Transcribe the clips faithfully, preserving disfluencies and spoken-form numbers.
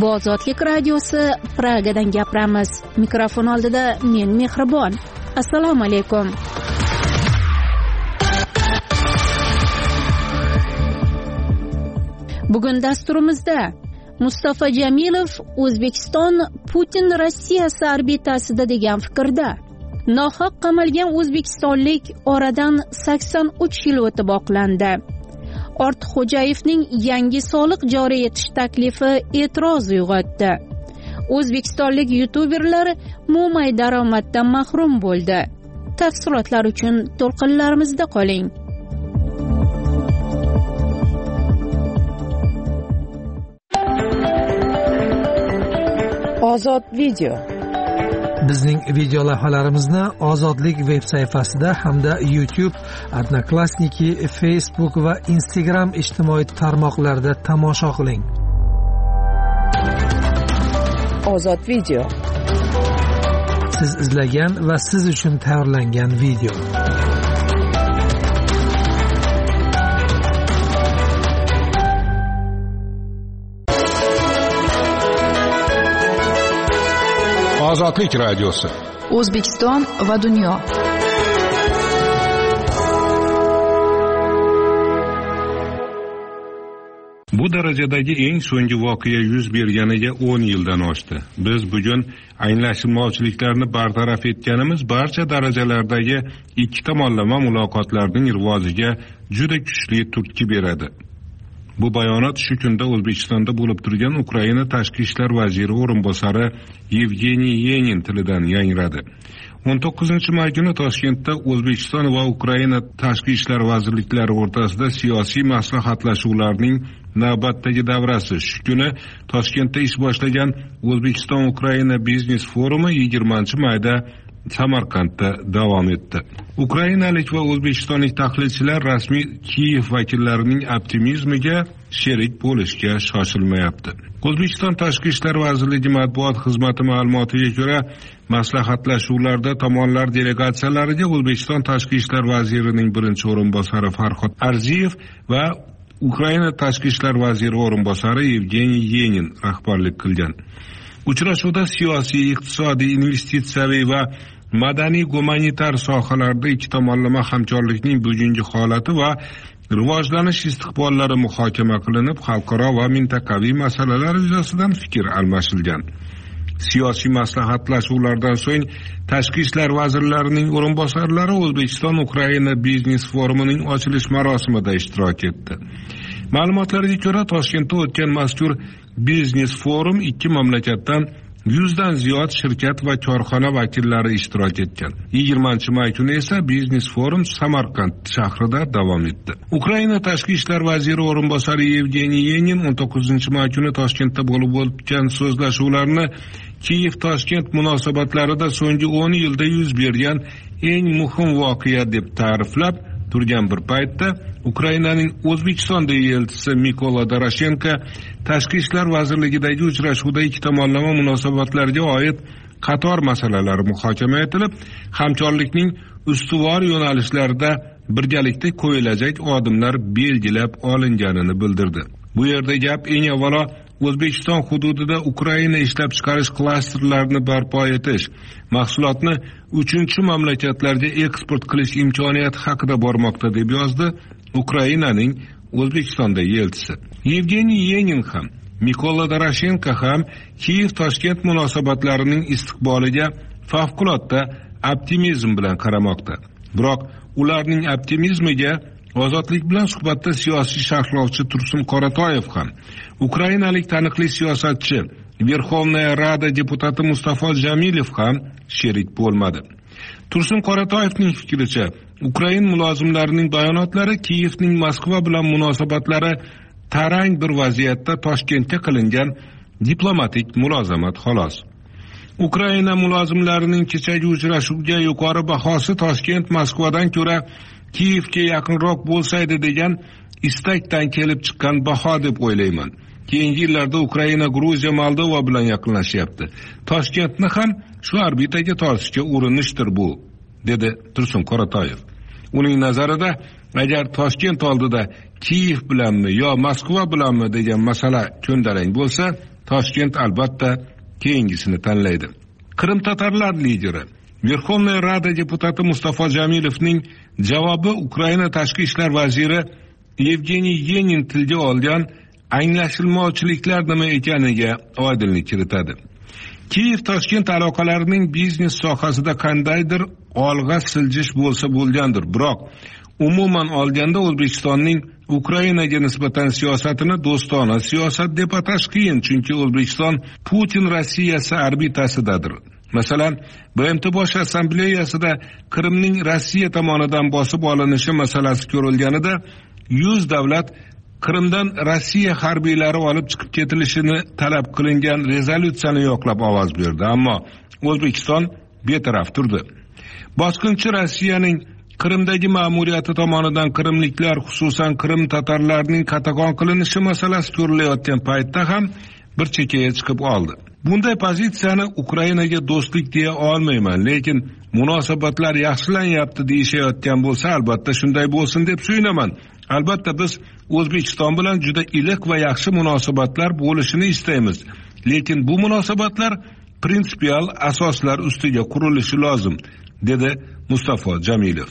Bu Ozodlik radiosi, Pragadan gapiramiz. Mikrofon oldida men Mehribon. Assalomu alaykum. Bugun dasturimizda Mustafa Jamilov O'zbekiston Putin Rossiyasi orbitasida degan fikrda. Nohaq qamalgan o'zbekistonlik oradan sakson uch yil o'tib oqlandi. Ortiqxo'jayevning yangi soliq joriy etish taklifi e'tiroz uyg'otdi. O'zbekistonlik youtuberlar mo'may daromaddan mahrum bo'ldi. Tafsilotlar uchun to'lqinlarimizda qoling. Ozod video. Bizning video lavhalarimizni Ozodlik veb sayfasida hamda YouTube, Odnoklassniki, Facebook va Instagram ijtimoiy tarmoqlarida tomosha qiling. Ozod video. Siz izlagan va siz uchun tayyorlangan video. Ozodlik radiosi. O'zbekiston va dunyo. Bu darajadagi eng so'nggi voqea yuz berganiga o'n yildan oshdi. Biz bugun anglashilmovchiliklarni bartaraf etganimiz barcha darajalardagi ikki tomonlama muloqotlarning rivojiga juda kuchli turtki beradi. Bu bayonot shu kunda O'zbekistonda bo'lib turgan Ukraina tashqi ishlar vaziri o'rinbosari Yevgeniy Yenin tilidan yangradi. o'n to'qqizinchi may kuni Toshkentda O'zbekiston va Ukraina tashqi ishlar vazirliklari o'rtasida siyosiy maslahatlashuvlarning navbatdagi davrasi. Shu kuni Toshkentda ish boshlagan O'zbekiston-Ukraina biznes forumi yigirmanchi mayda Samarqandda davom etdi. Ukrainalik va o'zbekistonlik tahlilchilar rasmiy Kiyev vakillarining optimizmiga sherik bo'lishga shoshilmayapti. O'zbekiston Tashqi ishlar vazirligi matbuot xizmati ma'lumotiga ko'ra, maslahatlashuvlarda tomonlar delegatsiyalariga O'zbekiston Tashqi ishlar vazirining birinchi o'rinbosari Farhod Arziyev va Ukraina Tashqi ishlar vaziri o'rinbosari Yevgeniy Yenin rahbarlik qilgan. Uchrashuvda siyosiy, iqtisodiy, investitsiyaviy va madaniy gumanitar sohalarda ikki tomonlama hamkorlikning bugungi holati va rivojlanish istiqbollari muhokama qilinib, xalqaro va mintaqaviy masalalar yuzasidan fikr almashilgan. Siyosiy maslahatlashuvlardan so'ng tashqi ishlar vazirlarining o'rinbosarlari O'zbekiston-Ukraina biznes forumining ochilish marosimida ishtirok etdi. Ma'lumotlarga ko'ra, Toshkentda o'tgan mazkur biznes forum ikki mamlakatdan yuzdan ziyod shirkat va korxona vakillari ishtirok etgan. yigirmanchi may kuni esa biznes forum Samarqand shahrida davom etdi. Ukraina tashqi ishlar vaziri o'rinbosari Yevgeniy Yenin o'n to'qqizinchi may kuni Toshkentda bo'lib o'tgan so'zlashuvlarni Kiyev-Toshkent munosabatlarida so'nggi o'n yilda yuz bergan eng muhim voqea deb ta'riflab turgan bir paytda Ukrainaning O'zbekistonda elchisi Mikola Doroshenko tashqi ishlar vazirligidagi uchrashuvda ikki tomonlama munosabatlarga oid qator masalalar muhokama etilib, hamkorlikning ustuvor yo'nalishlarida birgalikda qo'yilajak odimlar belgilab olinganini bildirdi. Bu yerda gap eng avvalo O'zbekiston hududida Ukraina ishlab chiqarish klasterlarini barpo etish, mahsulotni uchinchi mamlakatlarga eksport qilish imkoniyati haqida bormoqda deb yozdi Ukrainaning O'zbekistondagi elchisi. Yevgeniy Yenin ham, Mikola Doroshenko ham Kiyev-Toshkent munosabatlarining istiqboliga favqulodda optimizm bilan qaramoqda. Biroq ularning optimizmiga Ozodlik bilan suhbatda siyosiy sharhlovchi Tursun Qoratoyev ham, ukrainalik taniqli siyosatchi, Verxovnaya Rada deputati Mustafa Jamilov ham sherik bo'lmadi. Tursun Qoratoyevning fikricha, Ukrain mulozimlarining bayonotlari Kiyevning Moskva bilan munosabatlari tarang bir vaziyatda Toshkentga qilingan diplomatik mulozamat xolos. Ukraina mulozimlarining kechagi uchrashuvga yuqori bahosi Toshkent Moskvadan ko'ra Kiyevga yaqinroq bo'lsaydi degan istakdan kelib chiqqan baho deb o'ylayman. Keyingi yillarda Ukraina, Gruziya, Moldova bilan yaqinlashyapti. Toshkentni ham shu orbitaga tortishga urinishdir bu, dedi Tursun Qoratoyev. Uning nazarida, agar Toshkent oldida Kiyev bilanmi yo Moskva bilanmi degan masala ko'ndalang bo'lsa, Toshkent albatta keyingisini tanlaydi. Qrim tatarlar lideri Verxovnaya Rada deputati Mustafa Jamilovning javobi Ukraina tashqi ishlar vaziri Yevgeniy Yenin tilga olgan anglashilmovchiliklar nima ekaniga oydinlik kiritadi. Kiyev Toshkent aloqalarining biznes sohasida qandaydir olg'a siljish bo'lsa bo'lgandir, biroq umuman olganda O'zbekistonning Ukrainaga nisbatan siyosatini do'stona siyosat deb atash qiyin, chunki O'zbekiston Putin Rossiyasi orbitasidadir. Masalan, B M T Bosh assambleyasida Qrimning Rossiya tomonidan bosib olinishi masalasi ko'rilganida yuz davlat Qrimdan Rossiya harbiylari olib chiqib ketilishini talab qilingan rezolyutsiyani yoqlab ovoz berdi, ammo O'zbekiston betaraf turdi. Bosqinchi Rossiyaning Qrimdagi ma'muriyati tomonidan qrimliklar, xususan Qrim tatarlarining qatag'on qilinishi masalasi ko'rilayotgan paytda ham bir chekkaga chiqib oldi. Bunday pozitsiyani Ukrainaga do'stlik deya olmayman, lekin munosabatlar yaxshilanyapti deyishayotgan bo'lsa, albatta shunday bo'lsin deb so'ynaman. Albatta biz O'zbekiston bilan juda iliq va yaxshi munosabatlar bo'lishini istaymiz, lekin bu munosabatlar prinsipial asoslar ustiga qurilishi lozim, dedi Mustafa Jamilov.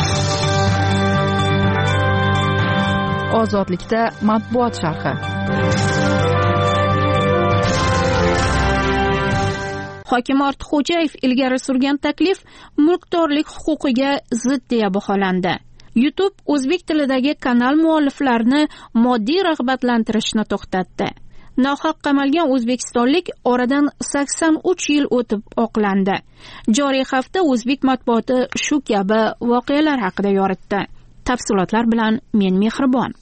Ozodlikda matbuot sharhi. Hokim Ortiqxo'jayev ilgari surgan taklif mulkdorlik huquqiga zid deya baholandi. YouTube o'zbek tilidagi kanal mualliflarini moddiy rag'batlantirishni to'xtatdi. Nohaq qamalgan o'zbekistonlik oradan sakson uch yil o'tib oqlandi. Joriy hafta o'zbek matbuoti shu kabi voqealar haqida yoritdi. Tafsilotlar bilan men Mehribon.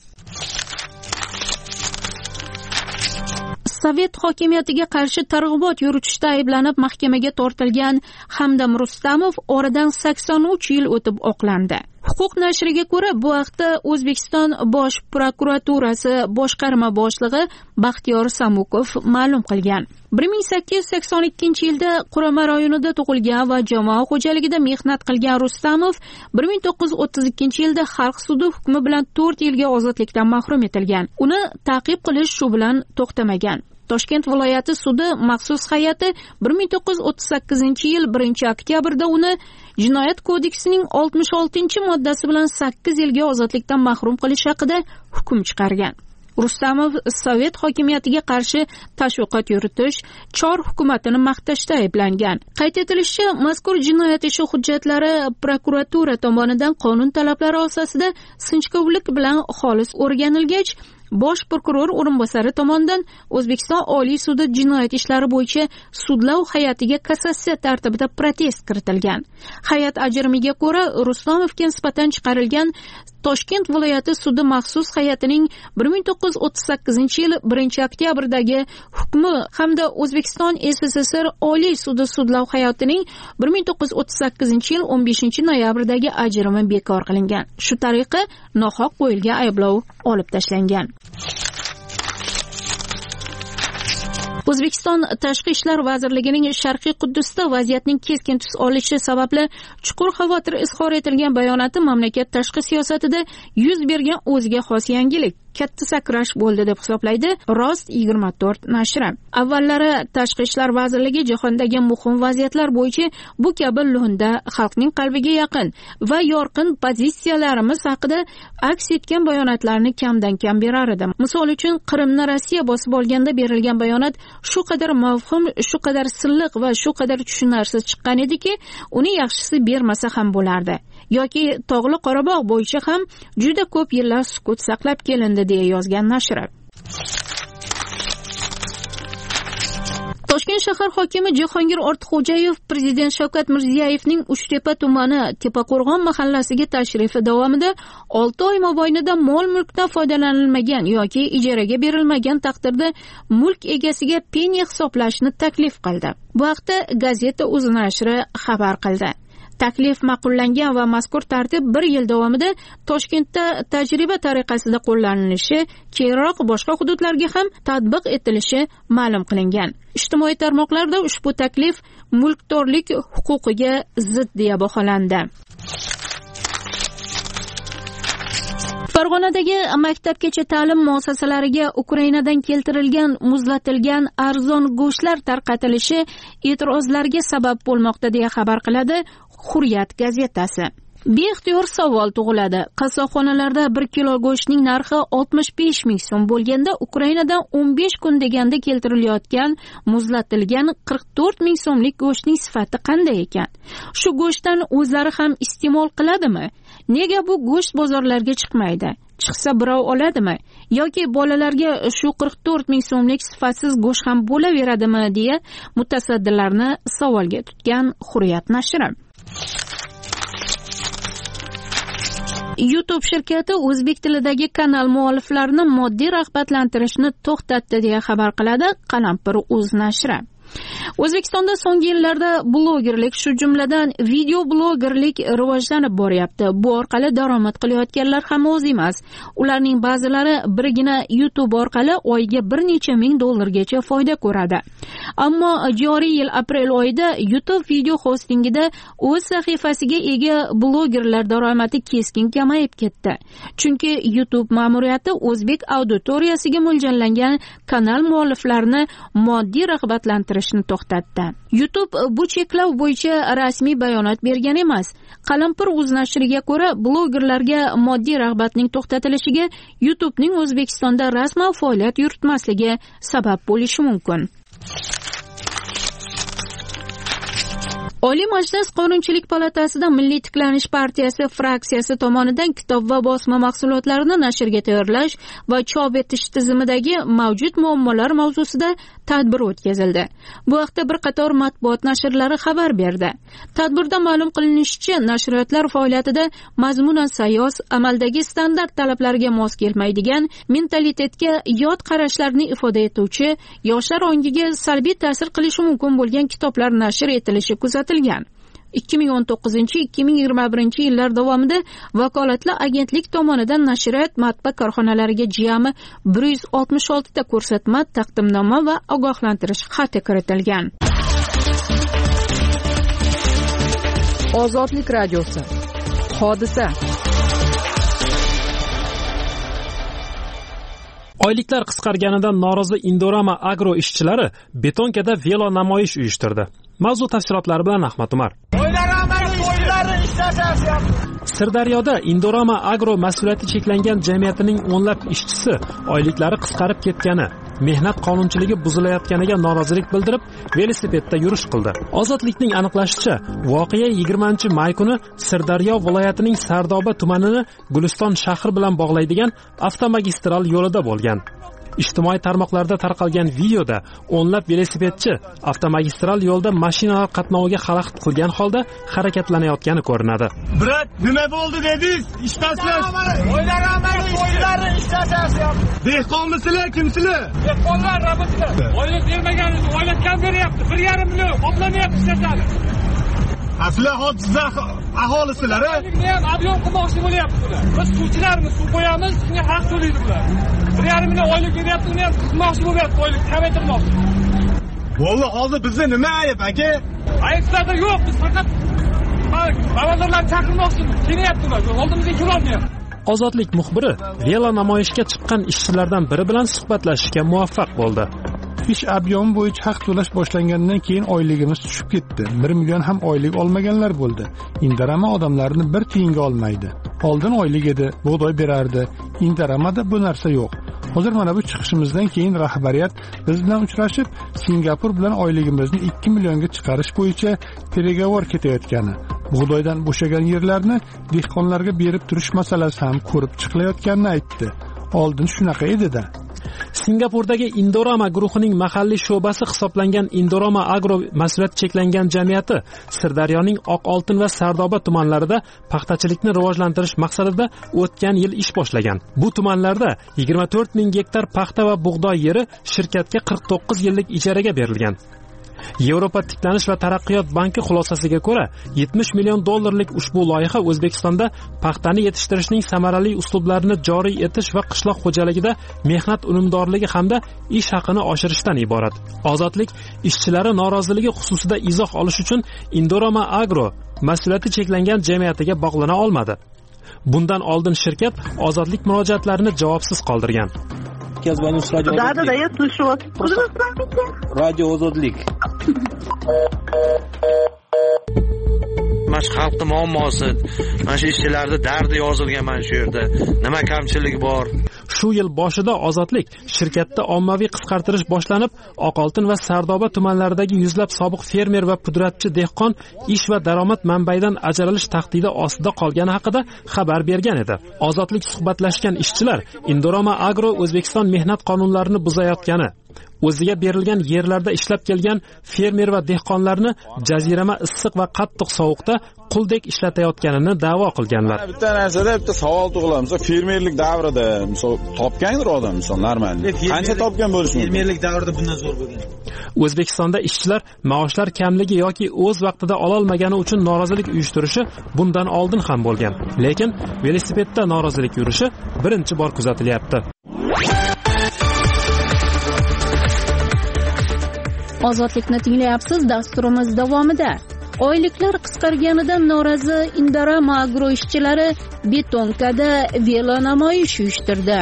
Sovet hokimiyatiga qarshi targ'ibot yuritishda ayblanib mahkamaga tortilgan Hamdam Rustamov oradan sakson uch yil o'tib oqlandi. Huquq nashriga ko'ra, bu haqda O'zbekiston Bosh prokuraturasi boshqarma boshlig'i Baxtiyor Samukov ma'lum qilgan. bir ming sakkiz yuz sakson ikkinchi yilda Qurama rayonida tug'ilgan va jamoa xo'jaligida mehnat qilgan Rustamov bir ming to'qqiz yuz o'ttiz ikkinchi yilda Xalq sudi hukmi bilan to'rt yilga ozodlikdan mahrum etilgan. Uni ta'qib qilish shu bilan to'xtamagan. Toshkent viloyati sudi maxsus hay'ati bir ming to'qqiz yuz o'ttiz sakkizinchi yil birinchi oktyabrda uni Jinoyat kodeksining oltmish oltinchi moddasi bilan sakkiz yilga ozodlikdan mahrum qilish haqida hukm chiqargan. Rustamov Sovet hokimiyatiga qarshi tashviqot yuritish, Chor hukumatini maqtashda ayblangan. Qayd etilishicha, mazkur jinoyat ishi hujjatlari prokuratura tomonidan qonun talablari asosida sinchkovlik bilan xolis o'rganilgach, Bosh prokuror o'rinbosari tomonidan O'zbekiston Oliy sudi jinoyat ishlari bo'yicha sudlov hay'atiga kassatsiya tartibida protest kiritilgan. Hay'at ajrimiga ko'ra, Rustomovga nisbatan chiqarilgan Toshkent viloyati sudi maxsus hay'atining bir ming to'qqiz yuz o'ttiz sakkizinchi yil birinchi oktyabrdagi hukmi hamda O'zbekiston S S S R Oliy sudi sudlov hay'atining bir ming to'qqiz yuz o'ttiz sakkizinchi yil o'n beshinchi noyabrdagi ajrimi bekor qilingan. Shu tariqa nohaq qo'yilgan ayblov olib tashlangan. O'zbekiston Tashqi ishlar vazirligining Sharqiy Quddusda vaziyatning keskin tus olishi sababli chuqur xavotir izhor etilgan bayonoti mamlakat tashqi siyosatida yuz bergan o'ziga xos yangilik, katta sakrash bo'ldi deb hisoblaydi Rost yigirma to'rt nashri. Avvallari Tashqi ishlar vazirligi jahondagi muhim vaziyatlar bo'yicha bu kabi lo'nda xalqning qalbiga yaqin va yorqin pozitsiyalarimiz haqida aks etgan bayonotlarni kamdan kam berar edi. Misol uchun, Qrimni Rossiya bosib olganda berilgan bayonot shu qadar mavhum, shu qadar silliq va shu qadar tushunarsiz chiqqan ediki, uni yaxshisi bermasa ham bo'lardi. Yoki Tog'li Qorabog' bo'yicha ham juda ko'p yillar sukut saqlab kelindi deya yozgan nashri. Toshkent shahar hokimi Jahongir Ortiqxo'jayev prezident Shavkat Mirziyoyevning Uchtepa tumani Tepaqo'rg'on mahallasiga tashrifi davomida olti oy mobaynida mol-mulkdan foydalanilmagan yoki ijaraga berilmagan taqdirda mulk egasiga penya hisoblashni taklif qildi. Bu haqda Gazeta.uz nashri xabar qildi. Taklif ma'qullangan va mazkur tartib bir yil davomida Toshkentda tajriba tariqasida qo'llanilishi, keyinroq boshqa hududlarga ham tatbiq etilishi ma'lum qilingan. Ijtimoiy tarmoqlarda ushbu taklif mulkdorlik huquqiga zid deya baholandi. Farg'onadagi maktabgacha ta'lim muassasalariga Ukrainadan keltirilgan muzlatilgan arzon go'shtlar tarqatilishi e'tirozlarga sabab bo'lmoqda deya xabar qiladi Hurriyat gazetasi. Beixtiyor savol tug'iladi. Qassobxonalarda bir kilo go'shtning narxi oltmish besh ming so'm bo'lganda Ukrainadan o'n besh kun deganda keltirilayotgan muzlatilgan qirq to'rt ming so'mlik go'shtning sifati qanday ekan? Shu go'shtdan o'zlari ham iste'mol qiladimi? Nega bu go'sht bozorlarga chiqmaydi? Chiqsa birov oladimi? Yoki bolalarga shu qirq to'rt ming so'mlik sifatsiz go'sht ham bo'laveradimi deya mutasaddilarni savolga tutgan Hurriyat nashri. YouTube shirkati o'zbek tilidagi kanal mualliflarini moddiy rag'batlantirishni to'xtatdi deya xabar qiladi Qalampir.uz nashri. O'zbekistonda so'nggi yillarda blogerlik, shu jumladan video blogerlik rivojlanib boryapti. Bu orqali daromad qilayotganlar ham oz emas. Ularning ba'zilari birgina YouTube orqali oyiga bir necha ming dollargacha foyda ko'radi. Ammo joriy yil aprel oyida YouTube video hostingida o'z sahifasiga ega blogerlar daromadi keskin kamayib ketdi. Chunki YouTube ma'muriyati o'zbek auditoriyasiga mo'ljallangan kanal mualliflarini moddiy rag'batlantirishni to'xtatdi. YouTube bu cheklov bo'yicha rasmiy bayonot bergan emas. Qalampir.uz nashriga ko'ra, blogerlarga moddiy rag'batning to'xtatilishiga YouTubening O'zbekistonda rasman faoliyat yuritmasligi sabab bo'lishi mumkin. Oliy Majlis Qonunchilik palatasida Milliy tiklanish partiyasi fraksiyasi tomonidan kitob va bosma mahsulotlarini nashrga tayyorlash va chop etish tizimidagi mavjud muammolar mavzusida tadbir o'tkazildi. Bu haqda bir qator matbuot nashrlari xabar berdi. Tadbirda ma'lum qilinishicha, nashriyotlar faoliyatida mazmunan sayoz, amaldagi standart talablarga mos kelmaydigan, mentalitetga yot qarashlarni ifoda etuvchi, yoshlar ongiga salbiy ta'sir qilishi mumkin bo'lgan kitoblar nashr etilishi kuzatilgan. ikki ming o'n to'qqizinchi ikki ming yigirma birinchi yillar davomida vakolatli agentlik tomonidan nashriyot matbaa korxonalariga jami bir yuz oltmish olti ta ko'rsatma, taqdimnoma va ogohlantirish xati kiritilgan. Ozodlik radiosi. Hodisa. Oyliklar qisqarganidan norozi Indorama Agro ishchilari Betonkada velo namoyish uyushtirdi. Mavzu tafsilotlari bilan Ahmad Umar. Sirdaryoda Indorama Agro mas'uliyati cheklangan jamiyatining o'nlab ishchisi oyliklari qisqarib ketgani, mehnat qonunchiligi buzilayotganiga norozilik bildirib, velosipedda yurish qildi. Ozodlikning aniqlashicha, voqea yigirmanchi may kuni Sirdaryo viloyatining Sardoba tumanini Guliston shahri bilan bog'laydigan avtomagistral yo'lida bo'lgan. Ijtimoiy tarmoqlarda tarqalgan videoda o'nlab velosipedchi avtomagistral yo'lda mashinalar qatnoviga xalaqit qilgan holda harakatlanayotgani ko'rinadi. Brat, nima bo'ldi dedingiz? Ishtasiz? O'ylaramadi, o'ylarni ishtasiz. Dehqonmisizlar, kimsizlar? Dehqonlar, rabotlar. Oylik bermaganingiz, oylik kam beryapti. bir yarim million qoplanyapti ishlatadi. Asli hodisa aholisizlar, a? Oylikni ham ob'yom qilmoqchi bo'lyapti bular. Biz suvchilarmiz, suv qo'yamiz, shunga haq to'laydi bular. bir yarim million oylik beryapti, uni ham qismoqchi bo'lyapti, oylik kamaytirmoqchi. Bo'ldi, hozir bizda nima ayb, aka? Aytlarda yo'q, biz faqat balandorlarni chaqirmoqchimiz. Kelyapti ular, oldimizga kelolmayapti. Ozodlik muxbiri velo namoyishga chiqqan ishchilardan biri bilan suhbatlashishga muvaffaq bo'ldi. Ish ob'yomi bo'yicha haq to'lash boshlangandan keyin oyligimiz tushib ketdi. bir million ham oylik olmaganlar bo'ldi. Indorama odamlarni bir tiyinga olmaydi. Oldin oylik edi, bug'doy berardi. Indoramada bu narsa yo'q. Hozir mana bu chiqishimizdan keyin rahbariyat biz bilan uchrashib, Singapur bilan oyligimizni ikki millionga chiqarish bo'yicha переговор ketayotgani, bug'doydan bo'shagan yerlarni dehqonlarga berib turish masalasi ham ko'rib chiqilayotganini aytdi. Oldin shunaqa edi-da. Singapurdagi Indorama guruhining mahalliy sho'basi hisoblangan Indorama Agro mas'uliyati cheklangan jamiyati Sirdaryoning Oq Oltin va Sardoba tumanlarida paxtachilikni rivojlantirish maqsadida o'tgan yil ish boshlagan. Bu tumanlarda yigirma to'rt ming gektar paxta va bug'doy yeri shirkatga qirq to'qqiz yillik ijaraga berilgan. Yevropa tiklanish va taraqqiyot banki xulosasiga ko'ra, yetmish million dollarlik ushbu loyiha O'zbekistonda paxtani yetishtirishning samarali uslublarini joriy etish va qishloq xo'jaligida mehnat unumdorligi hamda ish haqini oshirishdan iborat. Ozodlik ishchilari noroziligi xususida izoh olish uchun Indorama Agro mas'uliyati cheklangan jamiyatiga bog'lana olmadi. Bundan oldin shirkat ozodlik murojaatlarini javobsiz qoldirgan. Да, да, да, я слышу вас. Radio Ozodlik. Mana shu xalqning muammosi, mana shu ishchilarning dardi yozilgan mana shu yerda. Nima kamchilik bor? Shu yil boshida Ozodlik shirkatda ommaviy qisqartirish boshlanib, Oqoltin va Sardoba tumanlaridagi yuzlab sobiq fermer va pudratchi dehqon ish va daromad manbaidan ajralish tahdidi ostida qolgani haqida xabar bergan edi. Ozodlik suhbatlashgan ishchilar Indorama Agro O'zbekiston mehnat qonunlarini buzayotgani, o'ziga berilgan yerlarda ishlab kelgan fermer va dehqonlarni jazirama issiq va qattiq sovuqda quldek ishlatayotganini da'vo qilganlar. Bitta narsada bitta savol tug'iladi. Misol fermerlik davrida, misol topgandir odam, misol normal. Qancha topgan bo'lishi mumkin? Fermerlik davrida bundan zo'r bo'lgan. O'zbekistonda ishchilar maoshlar kamligi yoki o'z vaqtida ola olmagani uchun norozilik uyushtirishi bundan oldin ham bo'lgan. Lekin velosipedda norozilik yurishi birinchi bor kuzatilyapti. Ozodlikni tinglayapsiz. Dasturimiz davomida oyliklar qisqarganidan norozi Indorama Agro ishchilari Betonkada velo namoyish uyushtirdi.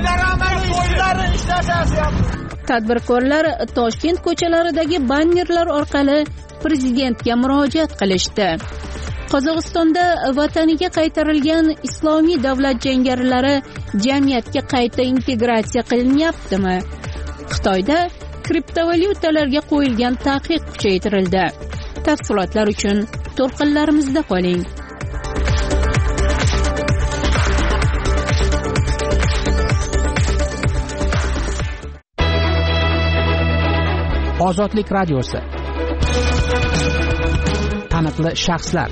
Tadbirkorlar Toshkent ko'chalaridagi bannerlar orqali prezidentga murojaat qilishdi. Qozog'istonda vataniga qaytarilgan islomiy davlat jangarilari jamiyatga qayta integratsiya qilinyaptimi? Xitoyda kriptovalyutalarga qo'yilgan taqiq kuchaytirildi. Tafsilotlar uchun to'lqinlarimizda qoling. Ozodlik radiosi. Taniqli shaxslar.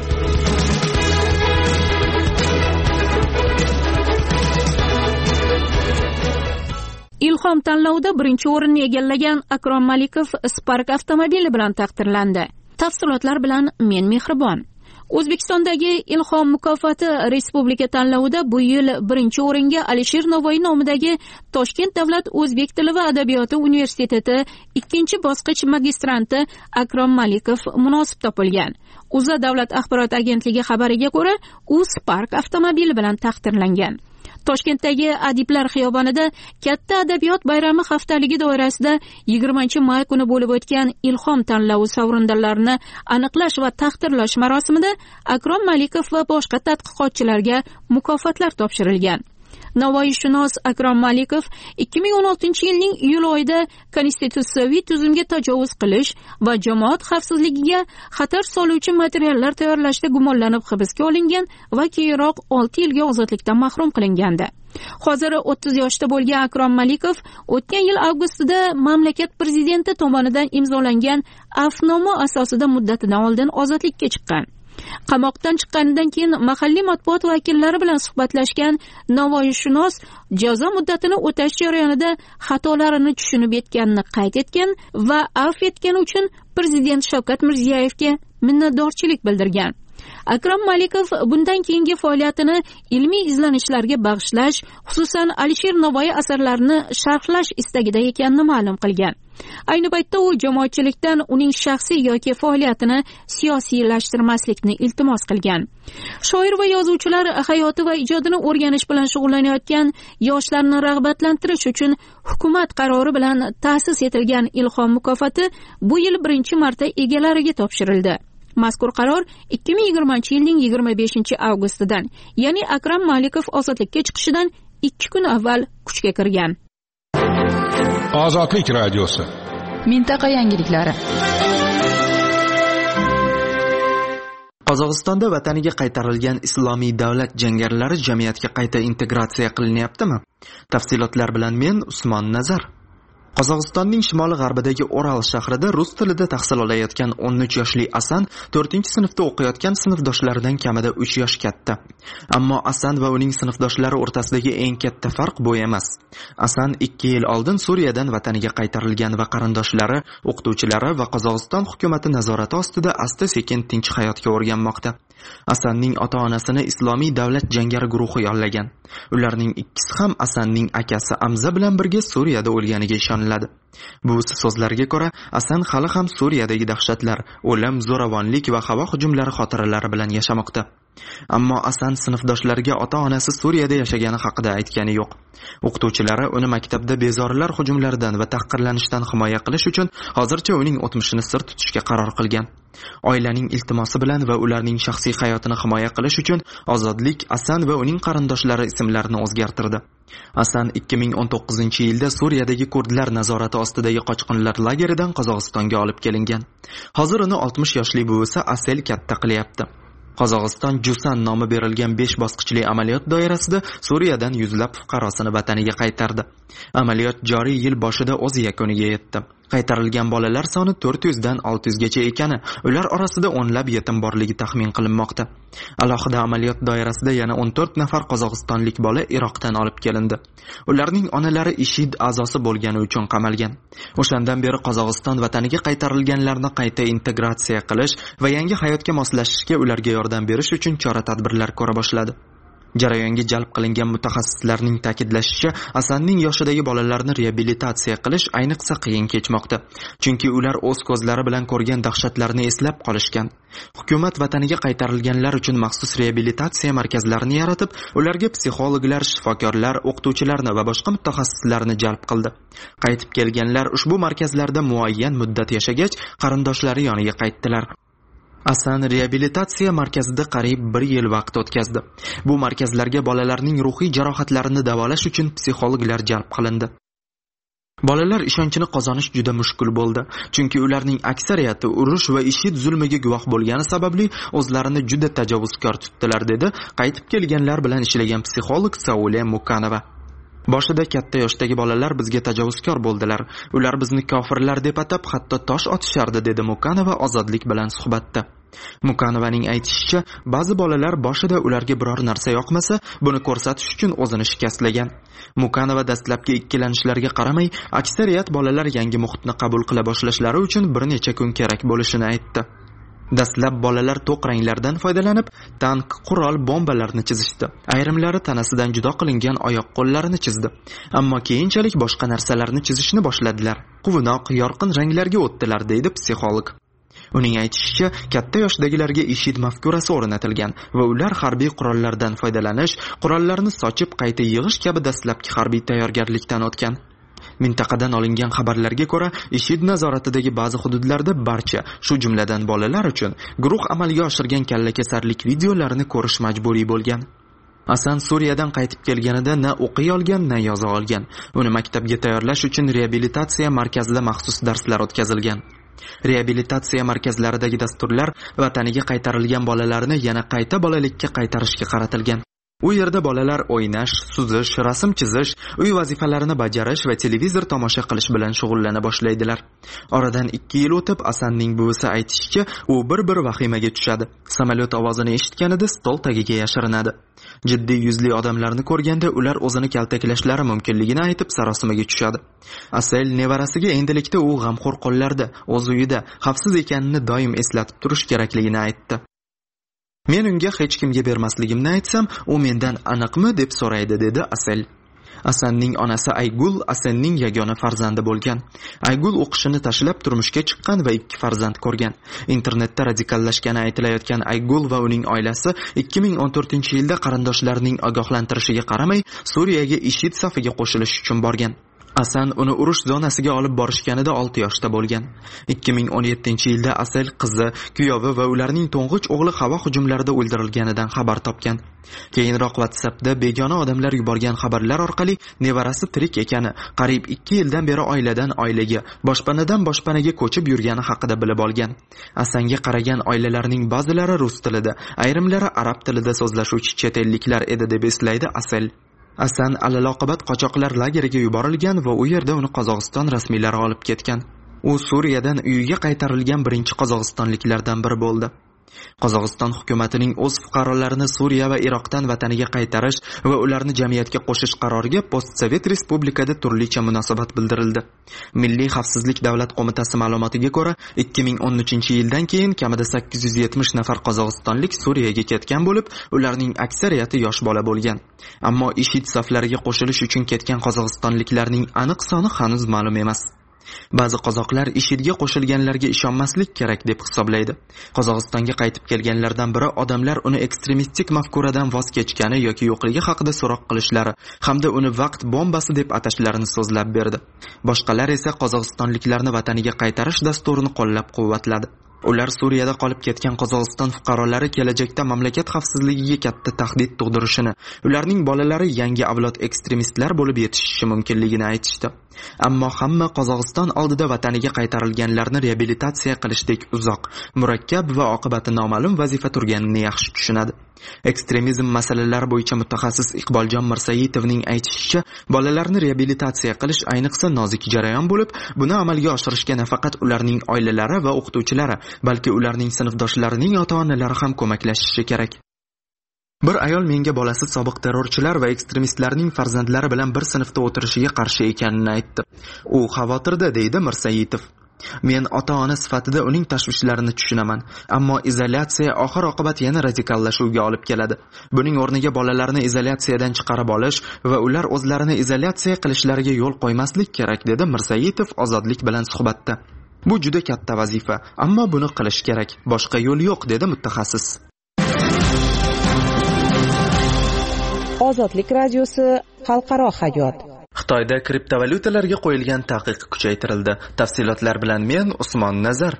Ilhom tanlovida birinchi o'rinni egallagan Akrom Malikov Spark avtomobili bilan taqdirlandi. Tafsilotlar bilan men Mehribon. O'zbekistondagi Ilhom mukofoti respublika tanlovida bu yil birinchi o'ringa Alisher Navoiy nomidagi Toshkent davlat o'zbek tili va adabiyoti universiteti ikkinchi bosqich magistranti Akrom Malikov munosib topilgan. Uza davlat axborot agentligi xabariga ko'ra, u Spark avtomobili bilan taqdirlangan. Toshkentdagi Adiblar xiyobonida katta adabiyot bayrami haftaligi doirasida yigirmanchi may kuni bo'lib o'tgan Ilhom tanlovi sovrindorlarini aniqlash va taqdirlash marosimida Akrom Malikov va boshqa tadqiqotchilarga mukofotlar topshirilgan. Navoiyshunos Akrom Malikov ikki ming o'n oltinchi yilning iyul oyida konstitutsiyaviy tuzumga tajovuz qilish va jamoat xavfsizligiga xatar soluvchi materiallar tayyorlashda gumonlanib hibsga olingan va keyinroq olti yilga ozodlikdan mahrum qilingandi. Hozir o'ttiz yoshda bo'lgan Akrom Malikov o'tgan yil avgustida mamlakat prezidenti tomonidan imzolangan afnoma asosida muddatidan oldin ozodlikka chiqqan. Qamoqdan chiqqanidan keyin mahalliy matbuot vakillari bilan suhbatlashgan Navoiyshunos jazo muddatini o'tash jarayonida xatolarini tushunib yetganini qayd etgan va afv etgani uchun prezident Shavkat Mirziyoyevga minnatdorchilik bildirgan. Akrom Malikov bundan keyingi faoliyatini ilmiy izlanishlarga bag'ishlash, xususan Alisher Navoiy asarlarini sharhlash istagida ekanini ma'lum qilgan. Ayni paytda u jamoatchilikdan uning shaxsiy yoki faoliyatini siyosiylashtirmaslikni iltimos qilgan. Shoir va yozuvchilar hayoti va ijodini o'rganish bilan shug'ullanayotgan yoshlarni rag'batlantirish uchun hukumat qarori bilan ta'sis etilgan Ilhom mukofoti bu yil birinchi marta egalariga topshirildi. Mazkur qaror ikki ming yigirmanchi yilning yigirma beshinchi avgustidan, ya'ni Akrom Malikov ozodlikka chiqishidan ikki kun avval kuchga kirgan. Ozodlik radiosi. Mintaqa yangiliklari. Qozog'istonda vataniga qaytarilgan islomiy davlat jangarilari jamiyatga qayta integratsiya qilinyaptimi? Tafsilotlar bilan men Usmon Nazar. Qozog'istonning shimoli-g'arbidagi Oral shahrida rus tilida tahsil olayotgan o'n uch yoshli Asan to'rtinchi sinfda o'qiyotgan sinfdoshlaridan kamida uch yosh katta. Ammo Asan va uning sinfdoshlari o'rtasidagi eng katta farq bu emas. Asan ikki yil oldin Suriyadan vataniga qaytarilgan va qarindoshlari, o'qituvchilari va Qozog'iston hukumati nazorati ostida asta-sekin tinch hayotga o'rganmoqda. Asanning ota-onasini islomiy davlat jangari guruhi yollagan. Ularning ikkisi ham Asanning akasi Amza bilan birga Suriyada o'lganiga ishoniladi. Bu so'zlarga ko'ra, Asan hali ham Suriyadagi dahshatlar, o'lim, zo'ravonlik va havo hujumlari xotiralari bilan yashamoqda. Ammo Asan sinfdoshlariga ota-onasi Suriyada yashagani haqida aytgani yo'q. O'qituvchilari uni maktabda bezorilar hujumlaridan va tahqirlanishdan himoya qilish uchun hozircha uning o'tmishini sir tutishga qaror qilgan. Oilaning iltimosi bilan va ularning shaxsiy hayotini himoya qilish uchun Ozodlik Asan va uning qarindoshlari ismlarini o'zgartirdi. Asan ikki ming o'n to'qqizinchi yilda Suriyadagi kurdlar nazorati ostidagi qochqinlar lageridan Qozog'istonga olib kelingan. Hozir uni oltmish yoshli buvisi Asel katta qilyapti. Qozog'iston Jusan nomi berilgan besh bosqichli amaliyot doirasida Suriyadan yuzlab fuqarosini vataniga qaytardi. Amaliyot joriy yil boshida o'z yakuniga yetdi. Qaytarilgan bolalar soni to'rt yuz dan olti yuz gacha ekani, ular orasida o'nlab yetim borligi taxmin qilinmoqda. Alohida amaliyot doirasida yana o'n to'rt nafar qozog'istonlik bola Iroqdan olib kelindi. Ularning onalari IShID a'zosi bo'lgani uchun qamalgan. O'shandan beri Qozog'iston vataniga qaytarilganlarni qayta integratsiya qilish va yangi hayotga moslashishga ularga yordam berish uchun chora-tadbirlar ko'ra boshladi. Jarayonga jalb qilingan mutaxassislarning ta'kidlashicha, Asanning yoshidagi bolalarni reabilitatsiya qilish ayniqsa qiyin kechmoqda. Chunki ular o'z ko'zlari bilan ko'rgan dahshatlarni eslab qolishgan. Hukumat vataniga qaytarilganlar uchun maxsus reabilitatsiya markazlarini yaratib, ularga psixologlar, shifokorlar, o'qituvchilarni va boshqa mutaxassislarni jalb qildi. Qaytib kelganlar ushbu markazlarda muayyan muddat yashagach, qarindoshlari yoniga qaytdilar. Asan reabilitatsiya markazida qariyb bir yil vaqt o'tkazdi. Bu markazlarga bolalarning ruhiy jarohatlarini davolash uchun psixologlar jalb qilindi. Bolalar ishonchini qozonish juda mushkul bo'ldi, chunki ularning aksariyati urush va IShID zulmiga guvoh bo'lgani sababli o'zlarini juda tajovuzkor tutdilar, dedi qaytib kelganlar bilan ishlagan psixolog Saule Mukanova. Boshida katta yoshdagi bolalar bizga tajovuzkor bo'ldilar. Ular bizni kofirlar deb atab, hatto tosh otishardi, dedi Mukanova Ozodlik bilan suhbatda. Mukanovaning aytishicha, ba'zi bolalar boshida ularga biror narsa yoqmasa, buni ko'rsatish uchun o'zini shikastlagan. Mukanova dastlabki ikkilanishlarga qaramay, aksariyat bolalar yangi muhitni qabul qila boshlashlari uchun bir necha kun kerak bo'lishini aytdi. Dastlab bolalar to'q ranglardan foydalanib, tank, qurol, bombalarni chizishdi. Ayrimlari tanasidan judo qilingan oyoq-qo'llarini chizdi. Ammo keyinchalik boshqa narsalarni chizishni boshladilar. Quvnoq, yorqin ranglarga o'tdilar, deydi psixolog. Uning aytishicha, katta yoshdagilarga IShID mafkurasi o'rnatilgan va ular harbiy qurollardan foydalanish, qurollarni sochib qayta yig'ish kabi dastlabki harbiy tayyorgarlikdan o'tgan. Mintaqadan olingan xabarlarga ko'ra, IShID nazoratidagi ba'zi hududlarda barcha, shu jumladan bolalar uchun guruh amalga oshirgan kallakesarlik videolarini ko'rish majburiy bo'lgan. Asan Suriyadan qaytib kelganida na o'qiy olgan, na yoza olgan. Uni maktabga tayyorlash uchun reabilitatsiya markazida maxsus darslar o'tkazilgan. Reabilitatsiya markazlaridagi dasturlar vataniga qaytarilgan bolalarni yana qayta bolalikka qaytarishga qaratilgan. U yerda bolalar o'ynash, suzish, rasm chizish, uy vazifalarini bajarish va televizor tomosha qilish bilan shug'ullana boshlaydilar. Oradan ikki yil o'tib, Asanning buvisi aytishicha, u bir-bir vahimaga tushadi. Samolyot ovozini eshitganida stol tagiga yashirinadi. Jiddiy yuzli odamlarni ko'rganda ular o'zini kaltaklashlari mumkinligini aytib sarosimaga tushadi. Asel nevarasiga endilikda u g'amxo'r qo'llarda, o'z uyida xavfsiz ekanini doim eslatib turish kerakligini aytdi. Men unga hech kimga bermasligimni aytsam, u mendan aniqmi deb so'raydi, dedi Asel. Asanning onasi Aygul Asanning yagona farzandi bo'lgan. Aygul o'qishini tashlab turmushga chiqqan va ikki farzand ko'rgan. Internetda radikallashgani aytilayotgan Aygul va uning oilasi ikki ming o'n to'rtinchi yilda qarindoshlarining ogohlantirishiga qaramay, Suriyaga IShID safiga qo'shilish uchun borgan. Asan uni urush zonasiga olib borishganida olti yoshda bo'lgan. ikki ming o'n yettinchi yilda Asel qizi, kuyovi va ularning to'ng'ich o'g'li havo hujumlarida o'ldirilganidan xabar topgan. Keyinroq WhatsAppda begona odamlar yuborgan xabarlar orqali nevarasi tirik ekani, qariyb ikki yildan beri oiladan oilaga, boshpanadan boshpanaga ko'chib yurgani haqida bilib olgan. Asanga qaragan oilalarning ba'zilari rus tilida, ayrimlari arab tilida so'zlashuvchi chet elliklar edi, deb eslaydi Asel. Asan alaloqibat qochoqlar lageriga yuborilgan va u yerda uni Qozog'iston rasmiylari olib ketgan. U Suriyadan uyiga qaytarilgan birinchi qozog'istonliklardan biri bo'ldi. Qozog'iston hukumatining o'z fuqarolarini Suriya va Iroqdan vataniga qaytarish va ularni jamiyatga qo'shish qaroriga postsovet respublikada turlicha munosabat bildirildi. Milliy xavfsizlik davlat qo'mitasi ma'lumotiga ko'ra, ikki ming o'n uchinchi yildan keyin kamida sakkiz yuz yetmish nafar qozog'istonlik Suriyaga ketgan bo'lib, ularning aksariyati yosh bola bo'lgan. Ammo IShID saflariga qo'shilish uchun ketgan qozog'istonliklarning aniq soni hanuz ma'lum emas. Ba'zi qozoqlar IShIDga qo'shilganlarga ishonmaslik kerak deb hisoblaydi. Qozog'istonga qaytib kelganlardan biri odamlar uni ekstremistik mafkuradan voz kechgani yoki yo'qligi haqida so'roq qilishlari hamda uni vaqt bombasi deb atashlarini so'zlab berdi. Boshqalar esa qozog'istonliklarni vataniga qaytarish dasturini qo'llab-quvvatladi. Ular Suriyada qolib ketgan Qozog'iston fuqarolari kelajakda mamlakat xavfsizligiga katta tahdid tug'dirishini, ularning bolalari yangi avlod ekstremistlar bo'lib yetishishi mumkinligini aytishdi. Ammo hamma Qozog'iston oldida vataniga qaytarilganlarni reabilitatsiya qilishdek uzoq, murakkab va oqibati noma'lum vazifa turganini yaxshi tushunadi. Ekstremizm masalalari bo'yicha mutaxassis Iqboljon Mirsayitovning aytishicha, bolalarni reabilitatsiya qilish ayniqsa nozik jarayon bo'lib, buni amalga oshirishga nafaqat ularning oilalari va o'qituvchilari, balki ularning sinfdoshlarining ota-onalari ham ko'maklashishi kerak. Bir ayol menga bolasi sobiq terrorchilar va ekstremistlarning farzandlari bilan bir sinfda o'tirishiga qarshi ekanini aytdi. U xavotirda, deydi Mirsayitov. Men ota-ona sifatida uning tashvishlarini tushunaman, ammo izolyatsiya oxir-oqibat yana radikallashuvga olib keladi. Buning o'rniga bolalarni izolyatsiyadan chiqarib olish va ular o'zlarini izolyatsiya qilishlariga yo'l qo'ymaslik kerak, dedi Mirsayitov Ozodlik bilan suhbatda. Bu juda katta vazifa, ammo buni qilish kerak. Boshqa yo'l yo'q, dedi mutaxassis. Ozodlik radiosi xalqaro hayot. Xitoyda kriptovalyutalarga qo'yilgan taqiq kuchaytirildi. Tafsilotlar bilan men Usmon Nazar.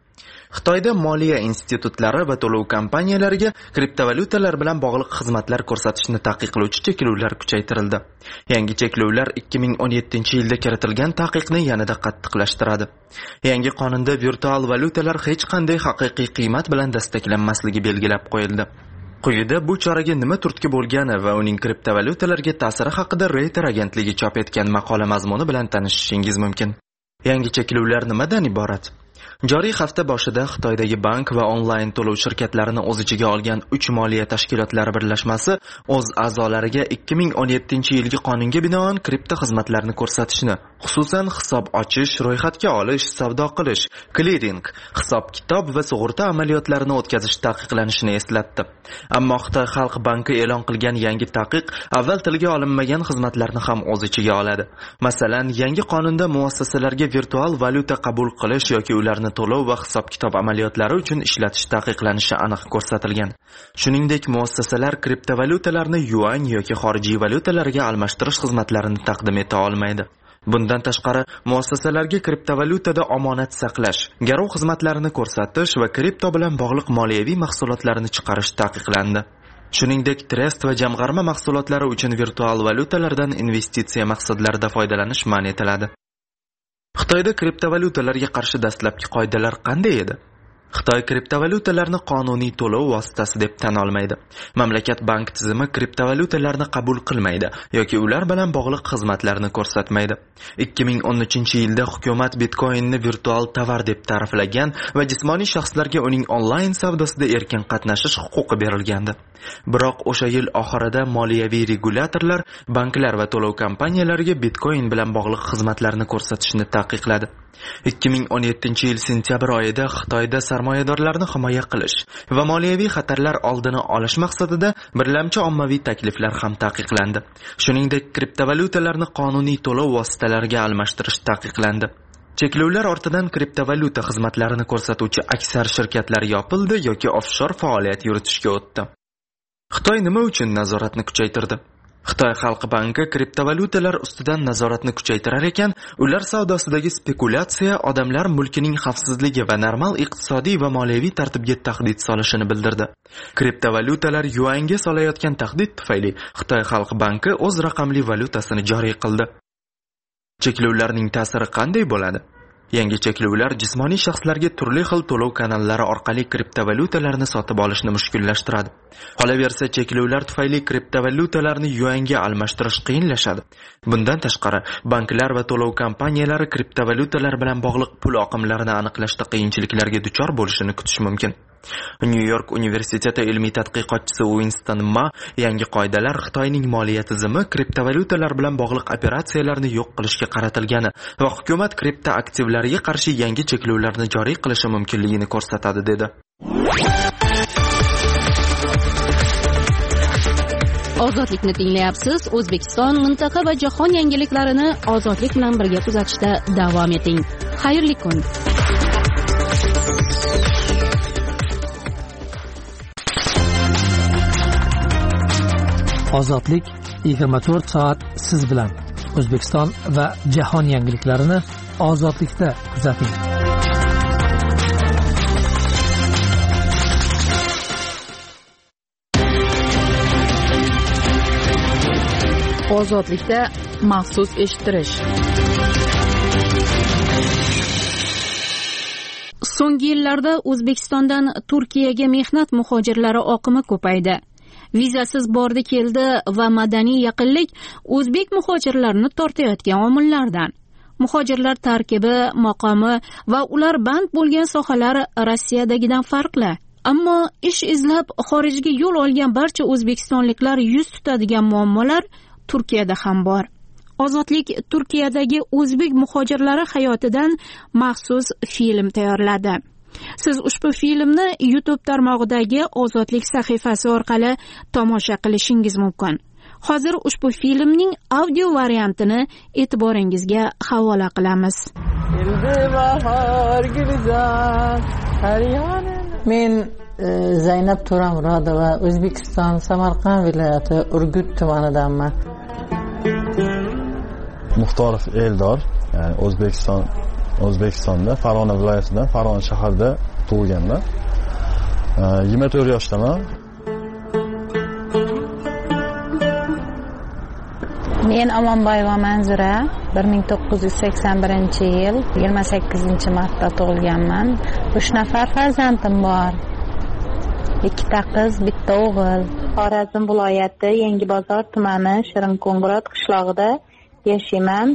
Xitoyda moliya institutlari va to'lov kompaniyalariga kriptovalyutalar bilan bog'liq xizmatlar ko'rsatishni taqiqlovchi cheklovlar kuchaytirildi. Yangi cheklovlar ikki ming o'n yettinchi yilda kiritilgan taqiqni yanada qattiqlashtiradi. Yangi qonunda virtual valyutalar hech qanday haqiqiy qiymat bilan dastaklanmasligi belgilab qo'yildi. Quyida bu choraga nima turtki bo'lgani va uning kriptovalyutalarga ta'siri haqida Reuters agentligi chop etgan maqola mazmuni bilan tanishishingiz mumkin. Yangi cheklovlar nimadan iborat? Joriy hafta boshida Xitoydagi bank va onlayn to'lov shirkatlarini o'z ichiga olgan uch moliya tashkilotlari birlashmasi o'z a'zolariga ikki ming o'n yettinchi yilgi qonunga binoan kripto xizmatlarni ko'rsatishni, xususan hisob ochish, ro'yxatga olish, savdo qilish, kliring, hisob-kitob va sug'urta amaliyotlarini o'tkazish taqiqlanishini eslatdi. Ammo Xitoy Xalq banki e'lon qilgan yangi taqiq avval tilga olinmagan xizmatlarni ham o'z ichiga oladi. Masalan, yangi qonunda muassasalarga virtual valyuta qabul qilish yoki ularni to'lov va hisob-kitob amaliyotlari uchun ishlatish taqiqlanishi aniq ko'rsatilgan. Shuningdek, muassasalar kriptovalyutalarni yuan yoki xorijiy valyutalarga almashtirish xizmatlarini taqdim eta olmaydi. Bundan tashqari, muassasalarga kriptovalyutada omonat saqlash, garov xizmatlarini ko'rsatish va kripto bilan bog'liq moliyaviy mahsulotlarni chiqarish taqiqlandi. Shuningdek, trust va jamg'arma mahsulotlari uchun virtual valyutalardan investitsiya maqsadlarida foydalanish man etiladi. Xitoyda kriptovalyutalarga qarshi dastlabki qoidalar qanday edi? Xitoy kriptovalyutalarni qonuniy to'lov vositasi deb tan olmaydi. Mamlakat bank tizimi kriptovalyutalarni qabul qilmaydi yoki ular bilan bog'liq xizmatlarni ko'rsatmaydi. ikki ming o'n uchinchi yilda hukumat Bitcoinni virtual tovar deb ta'riflagan va jismoniy shaxslarga uning onlayn savdosida erkin qatnashish huquqi berilgandi. Biroq o'sha yil oxirida moliyaviy regulyatorlar banklar va to'lov kompaniyalariga Bitcoin bilan bog'liq xizmatlarni ko'rsatishni taqiqladi. ikki ming o'n yettinchi yil sentyabr oyida Xitoyda sarmoyadorlarni himoya qilish va moliyaviy xatarlar oldini olish maqsadida birlamchi ommaviy takliflar ham taqiqlandi. Shuningdek, kriptovalyutalarni qonuniy to'lov vositalariga almashtirish taqiqlandi. Cheklovlar ortidan kriptovalyuta xizmatlarini ko'rsatuvchi aksar shirkatlar yopildi yoki offshor faoliyat yuritishga o'tdi. Xitoy nima uchun nazoratni kuchaytirdi? Xitoy Xalq banki kriptovalyutalar ustidan nazoratni kuchaytirar ekan, ular savdosidagi spekulatsiya odamlar mulkining xavfsizligi va normal iqtisodiy va moliyaviy tartibga tahdid solishini bildirdi. Kriptovalyutalar yuanga solayotgan tahdid tufayli Xitoy Xalq banki o'z raqamli valyutasini joriy qildi. Cheklovlarning ta'siri qanday bo'ladi? Yangi cheklovlar jismoniy shaxslarga turli xil to'lov kanallari orqali kriptovalyutalarni sotib olishni mushkullashtiradi. Qolaversa, cheklovlar tufayli kriptovalyutalarni yuanga almashtirish qiyinlashadi. Bundan tashqari, banklar va to'lov kompaniyalari kriptovalyutalar bilan bog'liq pul oqimlarini aniqlashda qiyinchiliklarga duchor bo'lishini kutish mumkin. New York universiteti ilmiy tadqiqotchisi Winston Ma yangi qoidalar Xitoyning moliya tizimi kriptovalyutalar bilan bog'liq operatsiyalarni yo'q qilishga qaratilgani va hukumat kripto aktivlariga qarshi yangi cheklovlarni joriy qilishi mumkinligini ko'rsatadi dedi. Ozodlikni tinglayapsiz. O'zbekiston, mintaqa va jahon yangiliklarini ozodlik bilan birga kuzatishda davom eting. Xayrli kun. Ozodlik yigirma to'rt soat siz bilan. O'zbekiston va jahon yangiliklarini ozodlikda kuzating. Ozodlikda maxsus eshittirish. So'nggi yillarda O'zbekistondan Turkiyaga mehnat muhojirlari oqimi ko'paydi. Vizasiz bordi keldi va madaniy yaqinlik o'zbek muhojirlarini tortayotgan omillardan. Muhojirlar tarkibi, maqomi va ular band bo'lgan sohalar Rossiyadagidan farqli. Ammo ish izlab xorijga yo'l olgan barcha o'zbekistonliklar yuz tutadigan muammolar Turkiyada ham bor. Ozodlik Turkiyadagi o'zbek muhojirlari hayotidan maxsus film tayyorladi. Siz ushbu filmni YouTube tarmog'idagi Ozodlik sahifasi orqali tomosha qilishingiz mumkin. Hozir ushbu filmning audio variantini e'tiboringizga havola qilamiz. Men Zaynab To'ramurodova, O'zbekiston Samarqand viloyati Urgut tumanidanman. Muxtorov Eldor, yani O'zbekiston O'zbekistonda Farg'ona viloyatidan Farg'ona shahrida tug'ilganman. yigirma to'rt yoshdaman. Men Omonboyeva Manzura, bir ming to'qqiz yuz sakson birinchi yil yigirma sakkizinchi martda tug'ilganman. uch nafar farzandim bor. ikkita qiz, bitta o'g'il. Xorazm viloyati Yangibozor tumani Shirinko'ng'irot qishlog'ida yashayman.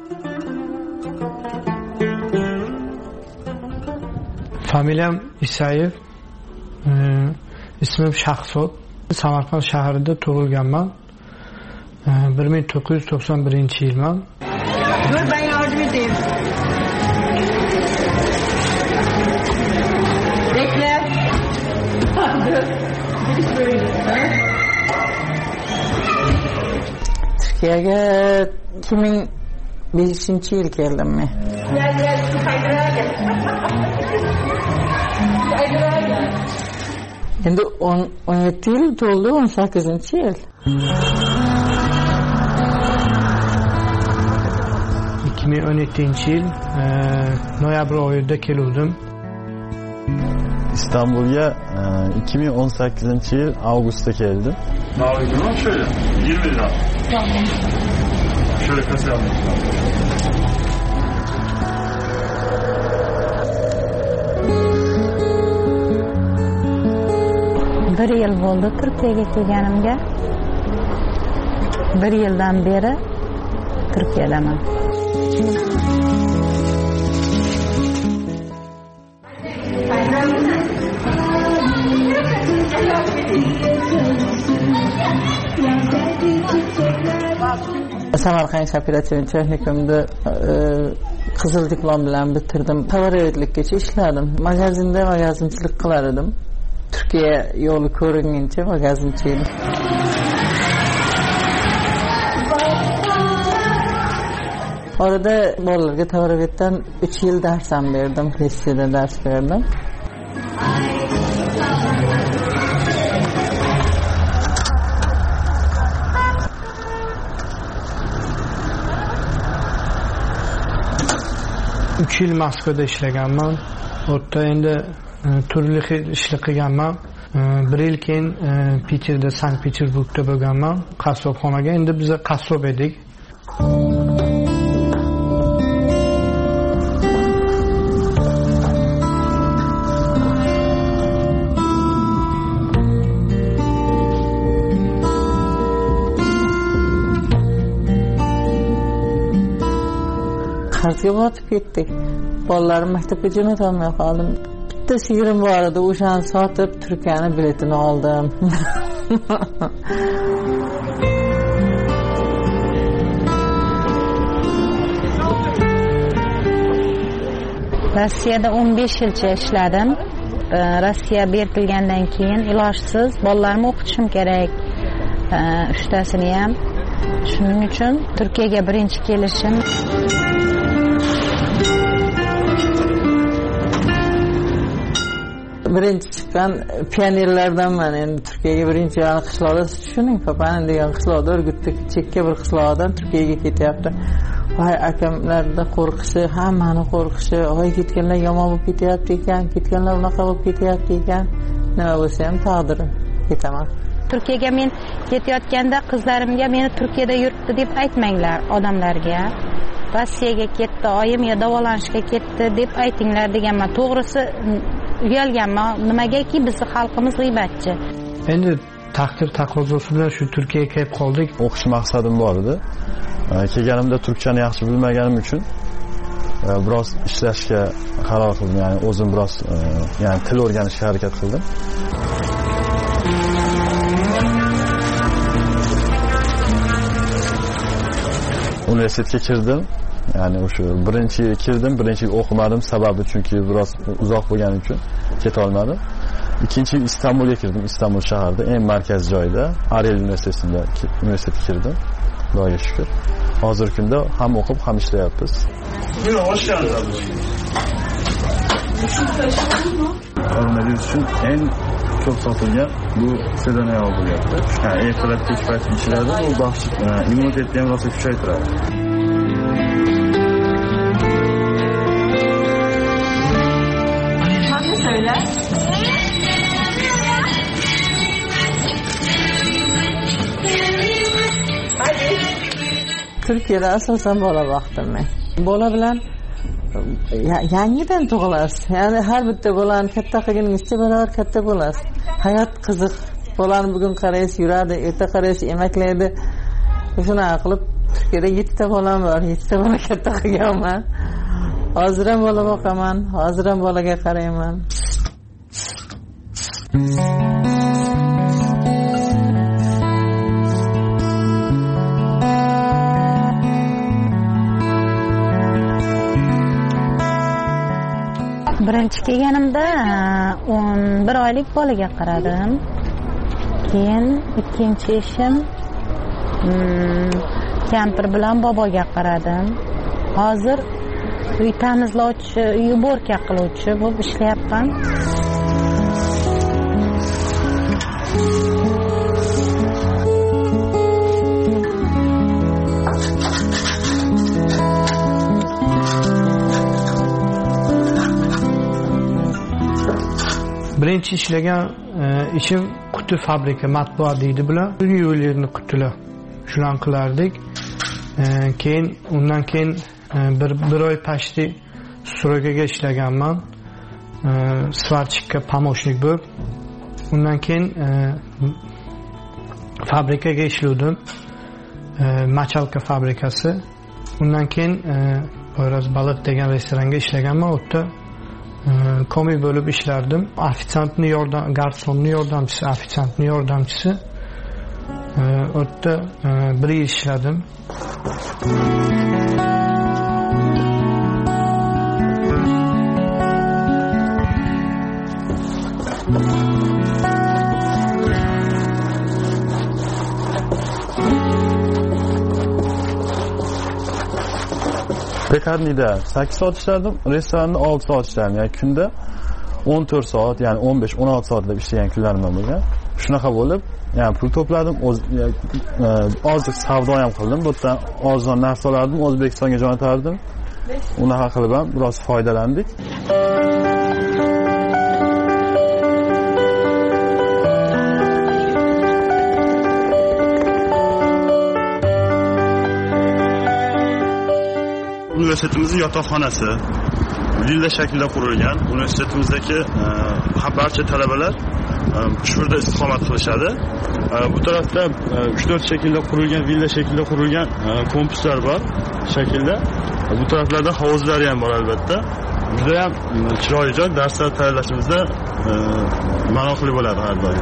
Familiyam Isayev, e, ismim Shahzod. Samarqand shahrida tug'ilganman. E, bir ming to'qqiz yuz to'qson birinchi yilman. Dur ben yardım edeyim. Bekle. Turkiyaga ikki ming beshinchi yil keldim men. Gel gel Haydar'a gel. Haydar'a gel. Endi o'n yetti yil to'ldi, o'n sakkizinchi yil. ikki ming o'n yettinchi yil e, noyabr oyida keluvdim. İstanbul'a e, ikki ming o'n sakkizinchi yil avgustda keldim. Navigasyonu şöyle yirmi lira. Tamam. Şöyle kasayalım. Bir yil bo'ldi Turkiyaga kelganimga. Bir yildan beri Turkiyadaman. Samarqand operativ texnikumda qizil diplom bilan bitirdim. Tovarovetlikgacha ishladim. Magazinda magazinchilik qilar edim. Turkiya yo'li ko'ringuncha magazinchi edim. Orada bolalarga tovarovetdan uch yil dars ham berdim. Rossiyada dars berdim. uch yil Moskvada ishlaganman. Orada endi turli xil ishlar qilganman. Bir yil keyin Peterda, Sankt-Peterburgda bo'lganman. Qassobxonaga. Endi biz qassob edik. Qarzga botib ketdik. Bolalarni maktabga jo'nata olmay qoldim. Bitta sigirim bor edi, o'shani sotib Turkiyani biletini oldim. Rossiyada o'n besh yilcha ishladim. Rossiya berkilgandan keyin ilojsiz bolalarimni o'qitishim kerak. uchtasini ham. Shuning uchun Turkiyaga birinchi kelishim. Birinchi chiqqan pionerlardanman. Endi Turkiyaga birinchi yana qishloqda tushuning, Papani degan qishloqda Urgutda chekka bir qishloqdan Turkiyaga ketyapti. Voy akamlarda qo'rqishi, hammani qo'rqishi, voy ketganlar yomon bo'lib ketyapti ekan, ketganlar unaqa bo'lib ketyapti ekan. Nima bo'lsa ham taqdirim, ketaman. Turkiyaga men ketayotganda qizlarimga meni Turkiyada yuribdi deb aytmanglar odamlarga. Rossiyaga ketdi, oyim yo davolanishga ketdi deb aytinglar deganman. To'g'risi uyalganman. Nimagaki bizni xalqimiz g'iybatchi. Endi taqdir taqozosi bilan shu Turkiyaga kelib qoldik. O'qish maqsadim bor edi. Kelganimda turkchani yaxshi bilmaganim uchun biroz ishlashga qaror qildim. Ya'ni o'zim biroz ya'ni til o'rganishga harakat qildim. Universitetga kirdim. Ya'ni o'sha birinchi yil kirdim, birinchi yil o'qimadim, sababi chunki biroz uzoq bo'lgani uchun keta olmadim. Ikkinchi yil Istanbulga kirdim, Istanbul shahrida eng markaziy joyda, Ariel universitetida universitetga kirdim. Xudoga shukr. Hozirgi kunda ham o'qib, ham ishlayapmiz. Buyur, hoş geldiniz. Koronavirus uchun eng ko'p sotilgan bu sedanaya bo'lyapti. Yani ertalab kech payt ichiladi, bu baxsh immunitetni ham rosa kuchaytiradi. Hadi söyle. Turkiyada asosan bola boqdim men. Bola bilan yangidan tug'ilasiz. Ya'ni har bitta bolani katta qilganingizcha baravar katta bo'lasiz. Hayot qiziq. Bolani bugun qaraysiz, yuradi, erta qaraysiz, emaklaydi. Shunaqa qilib Turkiyada yettita bolam bor, yettita bola katta qilganman. Hozir ham bola boqaman, hozir ham bolaga qarayman. Birinchi kelganimda o'n bir oylik bolaga qaradim. Keyin ikkinchi ishim kampir bilan boboga qaradim. Hozir uy tamizlovchi, uy uborka qiluvchi bo'lib ishlayapman. Birinchi ishlagan ishim quti fabrika, matbuot deydi bular. Yo'llarni qutilar. Shulan qilardik. Keyin undan keyin bir bir oy pashti stroykaga ishlaganman. Svarchikka pomoshnik bo'lib. Undan keyin fabrikaga ishladim. Machalka fabrikasi. Undan keyin Poyraz baliq degan restoranga ishlaganman. U yerda komi bo'lib ishlardim. Ofitsiantning yordam, garsonning yordamchisi, ofitsiantning yordamchisi. U yerda bir yil ishladim. Pekarnida sakkiz soat ishlardim, restoranda olti soat ishlardim. Ya'ni kunda o'n to'rt soat, ya'ni o'n besh o'n olti soatlab ishlagan kunlarim bo'lgan. Shunaqa bo'lib, ya'ni pul to'pladim, o'z ozlik savdo ham qildim. Bu yerdan ozon narsa olardim, O'zbekistonga jo'natardim. Unaqa qilib ham biroz foydalandik. Universitetimizning yotoqxonasi villa shaklida qurilgan. Universitetimizdagi barcha talabalar shu yerda istiqomat qilishadi. Bu tarafda uch to'rt shaklda qurilgan, villa shaklida qurilgan kompuslar bor shaklda. Bu taraflarda havuzlari ham bor albatta. Juda ham chiroyli joy, darslar tayyorlashimizda ma'noqli bo'ladi har doim.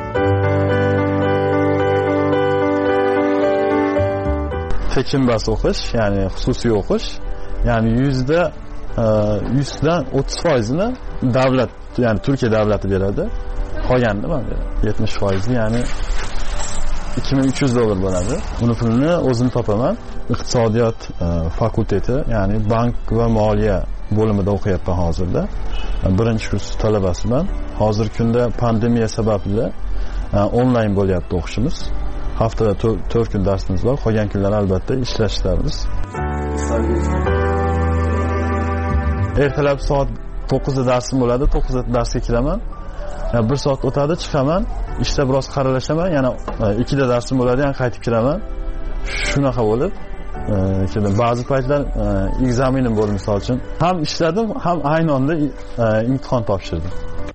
Tekinbas o'qish, ya'ni xususiy o'qish, ya'ni yuzda yuzdan o'ttiz foizini davlat, ya'ni Turkiya davlati beradi. Qolganini men beraman. yetmish foizni, ya'ni ikki ming uch yuz dollar bo'ladi. Buni pulini o'zim topaman. Iqtisodiyot fakulteti, ya'ni bank va moliya bo'limida o'qiyapman hozirda. Birinchi kurs talabasiman. Hozirgi kunda pandemiya sababli onlayn bo'lyapti o'qishimiz. Haftada to'rt kun darsimiz bor. Qolgan kunlar albatta ishlashdamiz. Ertalab soat to'qqizda darsim bo'ladi. to'qqizda darsga kiraman. bir soat o'tadi, chiqaman. Ishda biroz qaralashaman. Yana ikkida darsim bo'ladi, yana qaytib kiraman. Shunaqa bo'lib, keyin ba'zi paytlar ekzamenim bo'ldi, misol uchun. Ham ishladim, ham ayni onda imtihon topshirdim.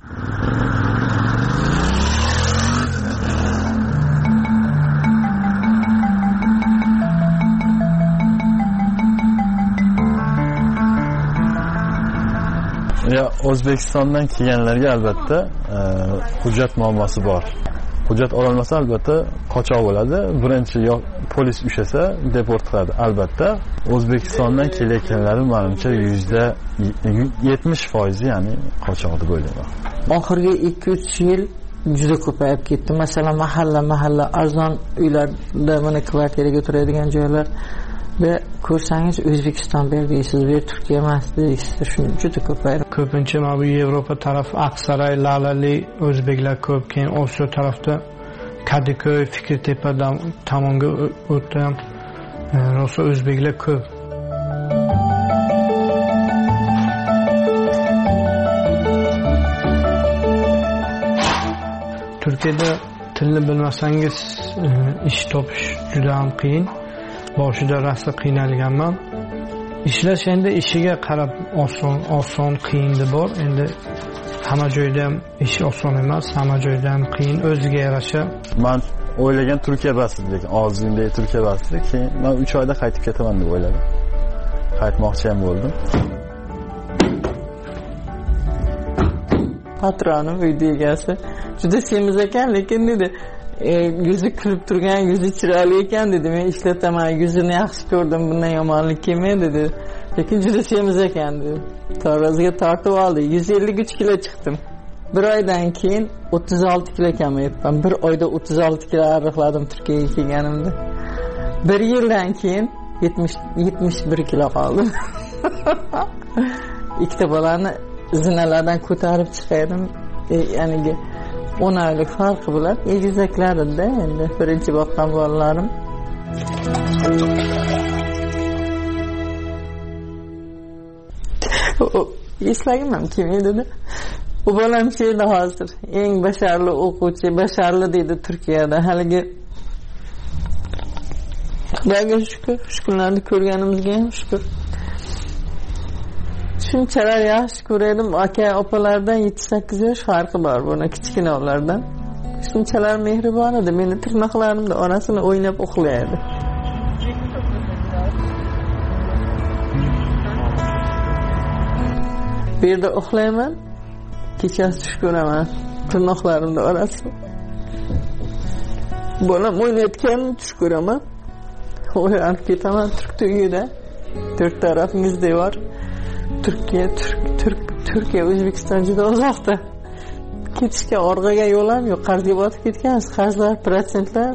Ya, O'zbekistondan kelganlarga albatta hujjat muammosi bor. Hujjat ololmasa albatta qochoq bo'ladi. Birinchi yo polis ushlasa deport qiladi. Albatta O'zbekistondan kelayotganlarning menimcha yuzda yetmish foiz ya'ni qochoq deb o'ylayman. Oxirgi ikki uch yil juda ko'payib ketdi. Masalan, mahalla-mahalla arzon uylarda mana kvartiraga turadigan joylar ve ko'rsangiz O'zbekiston ber deysiz, bu Turkiya emas deysiz. Shuni juda ko'paydi. Ko'pincha mana bu Yevropa taraf Aqsaray, Lalali o'zbeklar ko'p, keyin Osiyo tarafda Kadıköy, Fikirtepadan tomonga o'tgan rosa o'zbeklar ko'p. Turkiyada tilni bilmasangiz ish topish juda ham qiyin. Boshida rosa qiynalganman. Ishlash endi ishiga qarab oson, oson qiyindi bor. Endi hamma joyda ham ish oson emas, hamma joyda ham qiyin, o'ziga yarasha. Men o'ylagan Turkiya bas edi, lekin orzumdagi Turkiya bas edi. Keyin men uch oyda qaytib ketaman deb o'yladim. Qaytmoqchi ham bo'ldim. Patronim uyda egasi juda semiz ekan, lekin dedi E, yüzü kulib turgan, yüzü chiroyli ekan dedi. Men ishlataman, yuzini yaxshi ko'rdim, bundan yomonlik kelmaydi dedi. Lekin juda semiz ekan dedi. Taroziga tortib oldi. yuz ellik uch kilo chiqdim. Bir oydan keyin o'ttiz olti kilo kamayibman. Bir oyda o'ttiz olti kilo ariqladim Turkiyaga kelganimda. Bir yildan keyin yetmish yetmish bir kilo qoldim. Ikkita bolani zinalardan ko'tarib chiqardim. E, ya'ni o'n oylik farqi bilan egizaklarida endi birinchi boqqan bolalarim. Eslagim kim edi? Bu bolam şeydi hozir. Eng basharli o'quvchi, basharli deydi Turkiyada. Haligi Xudoga shukr, shukrlarni ko'rganimizga ham shukr. Shunchalar yaxshi ko'radim. Aka opalardan yetti sakkiz yosh farqi bor buni kichkinalardan. Shunchalar mehribon edi. Meni tirnoqlarimda orasini o'ynab uxlaydi. Bu yerda uxlayman. Kechasi tush ko'raman. Tirnoqlarimda orasi. Bolam o'ynayotganini tush ko'raman. O'ylab ketaman Turk uyida. To'rt tarafimiz devor. Turkiya, Türk, Türk, Turkiya, O'zbekiston juda uzoqda. Ketishga orqaga yo'l ham yo'q. Qarzga botib ketganmiz. Qarzlar, protsentlar.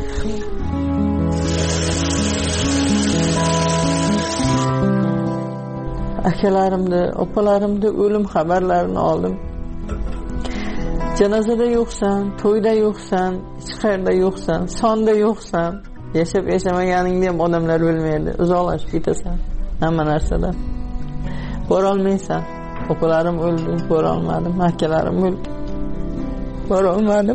Akalarimni, opalarimni o'lim xabarlarini oldim. Janozada yo'qsan, to'yda yo'qsan, hech qayerda yo'qsan, sonda yo'qsan, yashab yashamaganingni ham odamlar bilmaydi. Uzoqlashib ketasan hamma narsadan. Borolmaysan. Opalarim o'ldi, borolmadim. Akalarim o'ldi. Borolmadim.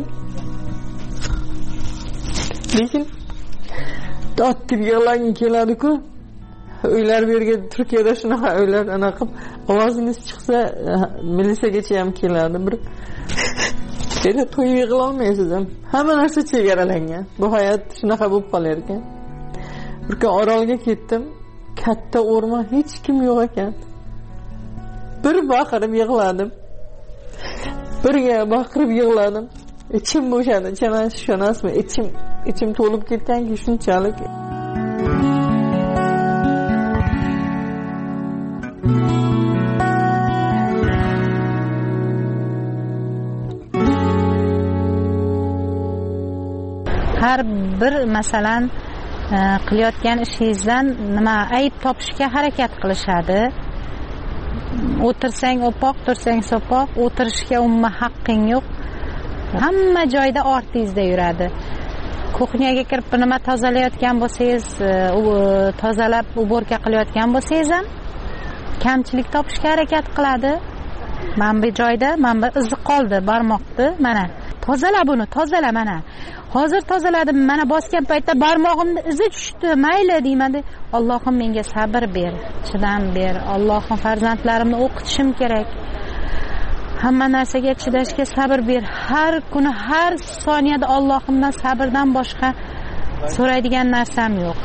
Lekin dod deb yig'lagim keladi-ku. Uylar bu yerga Turkiyada shunaqa uylar anaqa ovozingiz chiqsa militsiyagacha ham keladi. Bir Dedi to'yib yig'ila olmaysiz ham. Hamma narsa chegaralangan. Bu hayot shunaqa bo'lib qolar ekan. Bir kun Orolga ketdim. Katta o'rmon, hech kim yo'q ekan. Bir baqirib yig'ladim. Birga baqirib yig'ladim. Ichim bo'shadi. Ishonasizmi? Ichim ichim to'lib ketganki shunchalik. har bir masalan qilayotgan ishingizdan nima ayb topishga harakat qilishadi. O'tirsang o'poq, tursang so'poq, o'tirishga umuman haqqing yo'q. Hamma joyda ortingizda yuradi. Kuxnyaga kirib nima tozalayotgan bo'lsangiz, tozalab uborka qilayotgan bo'lsangiz ham kamchilik topishga harakat qiladi. Mana bu joyda mana bir izi qoldi, barmoqni, mana tozala buni, tozala mana. Hozir tozaladim, mana bosgan paytda barmog'imda izi tushdi, mayli deyman. Allohim menga sabr ber, chidam ber. Allohim farzandlarimni o'qitishim kerak. Hamma narsaga chidashga sabr ber. Har kuni, har soniyada Allohimdan sabrdan boshqa so'raydigan narsam yo'q.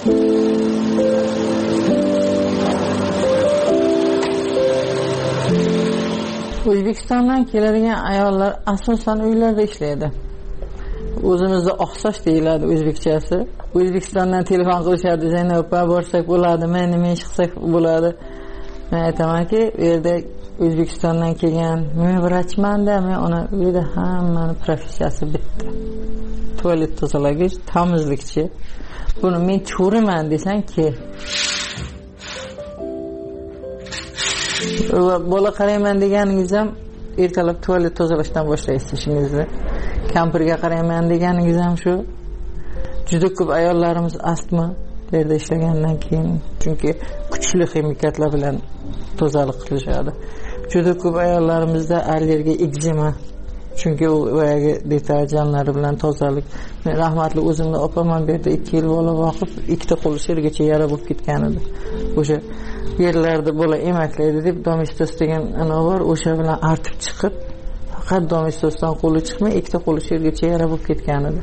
O'zbekistondan keladigan ayollar asosan uylarda ishlaydi. O'zimizda oqsoch deyiladi o'zbekchasi. O'zbekistondan telefon qilishadi, Zaynab opa borsak bo'ladimi, nima ish qilsak bo'ladi. Men aytamanki, u yerda O'zbekistondan kelgan men vrachmanda, men uni uyda hammani professiyasi bitta. Tualet tozalagich, tamizlikchi. Buni men cho'riman desang kel. Bola qarayman deganingiz ham ertalab tualet tozalashdan boshlaysiz ishingizni. Kampirga qarayman deganingiz ham shu. Juda ko'p ayollarimiz astma yerda ishlagandan keyin, chunki kuchli ximikatlar bilan tozalik qilishadi. Juda ko'p ayollarimizda allergiya, ekzema, chunki u boyagi deterjanlari bilan tozalik. Men rahmatli o'zimni opaman bu yerda ikki yil bola boqib, ikkita qo'li shergacha yara bo'lib ketgan edi. O'sha yerlarda bola emaklaydi deb domestos degan ana bor, o'sha bilan artib chiqib, faqat domestosdan qo'li chiqmay, ikkita qo'li shergacha yara bo'lib ketgan edi.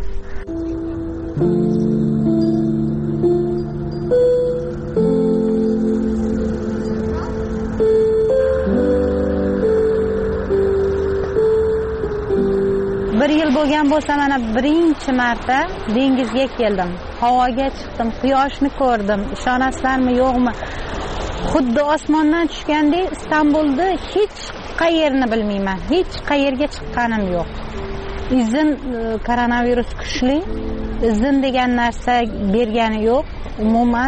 Bir yil bo'lgan bo'lsa, mana birinchi marta dengizga keldim. Havoga chiqdim, quyoshni ko'rdim. Ishonasizlarmi, yo'qmi? Xuddi osmondan tushgandek Istanbulda hech qayerni bilmayman. Hech qayerga chiqqanim yo'q. Izin koronavirus kuchli. Izin degan narsa bergani yo'q. Umuman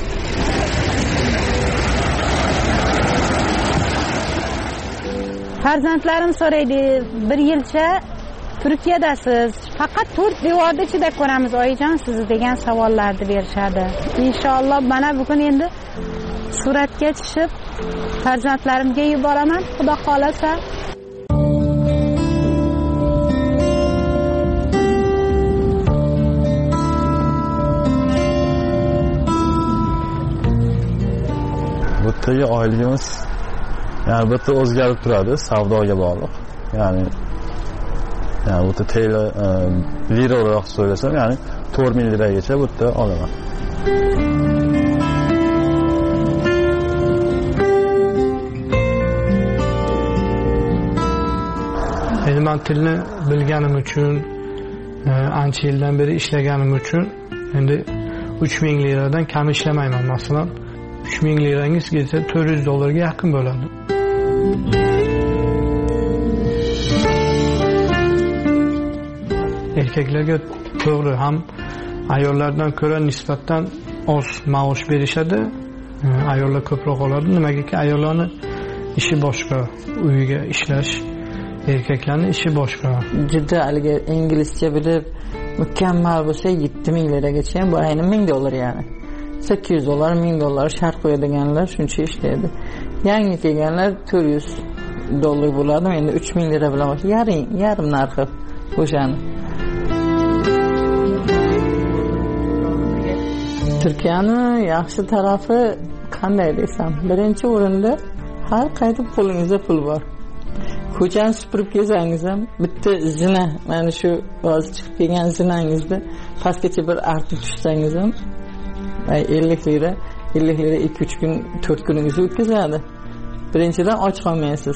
farzandlarim so'raydi, bir yilcha Turkiyadasiz, faqat to'rt devorda ichida ko'ramiz oyijon sizni degan savollarni berishadi. Inshaalloh mana bugun endi suratga tushib farzandlarimga yuboraman, xudo xolasa. Bu yerda oyligimiz yani bu yerda o'zgarib turadi, savdoga bog'liq. Ya'ni yani bu yerda T L lira olarak söylesem yani to'rt ming liragacha bu yerda olaman. Endi men tilni bilganim uchun, ancha yildan beri ishlaganim uchun endi uch ming liradan kam ishlamayman. Masalan, uch ming lirangiz kelsa to'rt yuz dollarga yaqin bo'ladi. Erkaklarga to'g'ri ham ayollardan ko'ra nisbatan oz maosh berishadi. Ayollar ko'proq oladi. Nimagaki ayollarning ishi boshqa, uyiga ishlash, erkaklarning ishi boshqa. Juda haligi inglizcha bilib mukammal bo'lsa yetti ming liragacha ham, bu ayni ming dollar yani. sakkiz yuz dollar, ming dollar shart qo'yadiganlar shuncha ishlaydi. Yangi kelganlar to'rt yuz dollar bo'ladi. Endi uch ming lira bilan yarim, yarim narxi o'shani. Turkiyaning yaxshi tarafi qanday desam, birinchi o'rinda har qayda qo'lingizda pul bor. Ko'chani supurib kelsangiz ham bitta zina, mana shu hozir chiqib kelgan zinangizni pastgacha bir artib tushsangiz ham ellik lira, ellik lira ikki uch kun, to'rt kuningizni o'tkazadi. Birinchidan och qolmaysiz.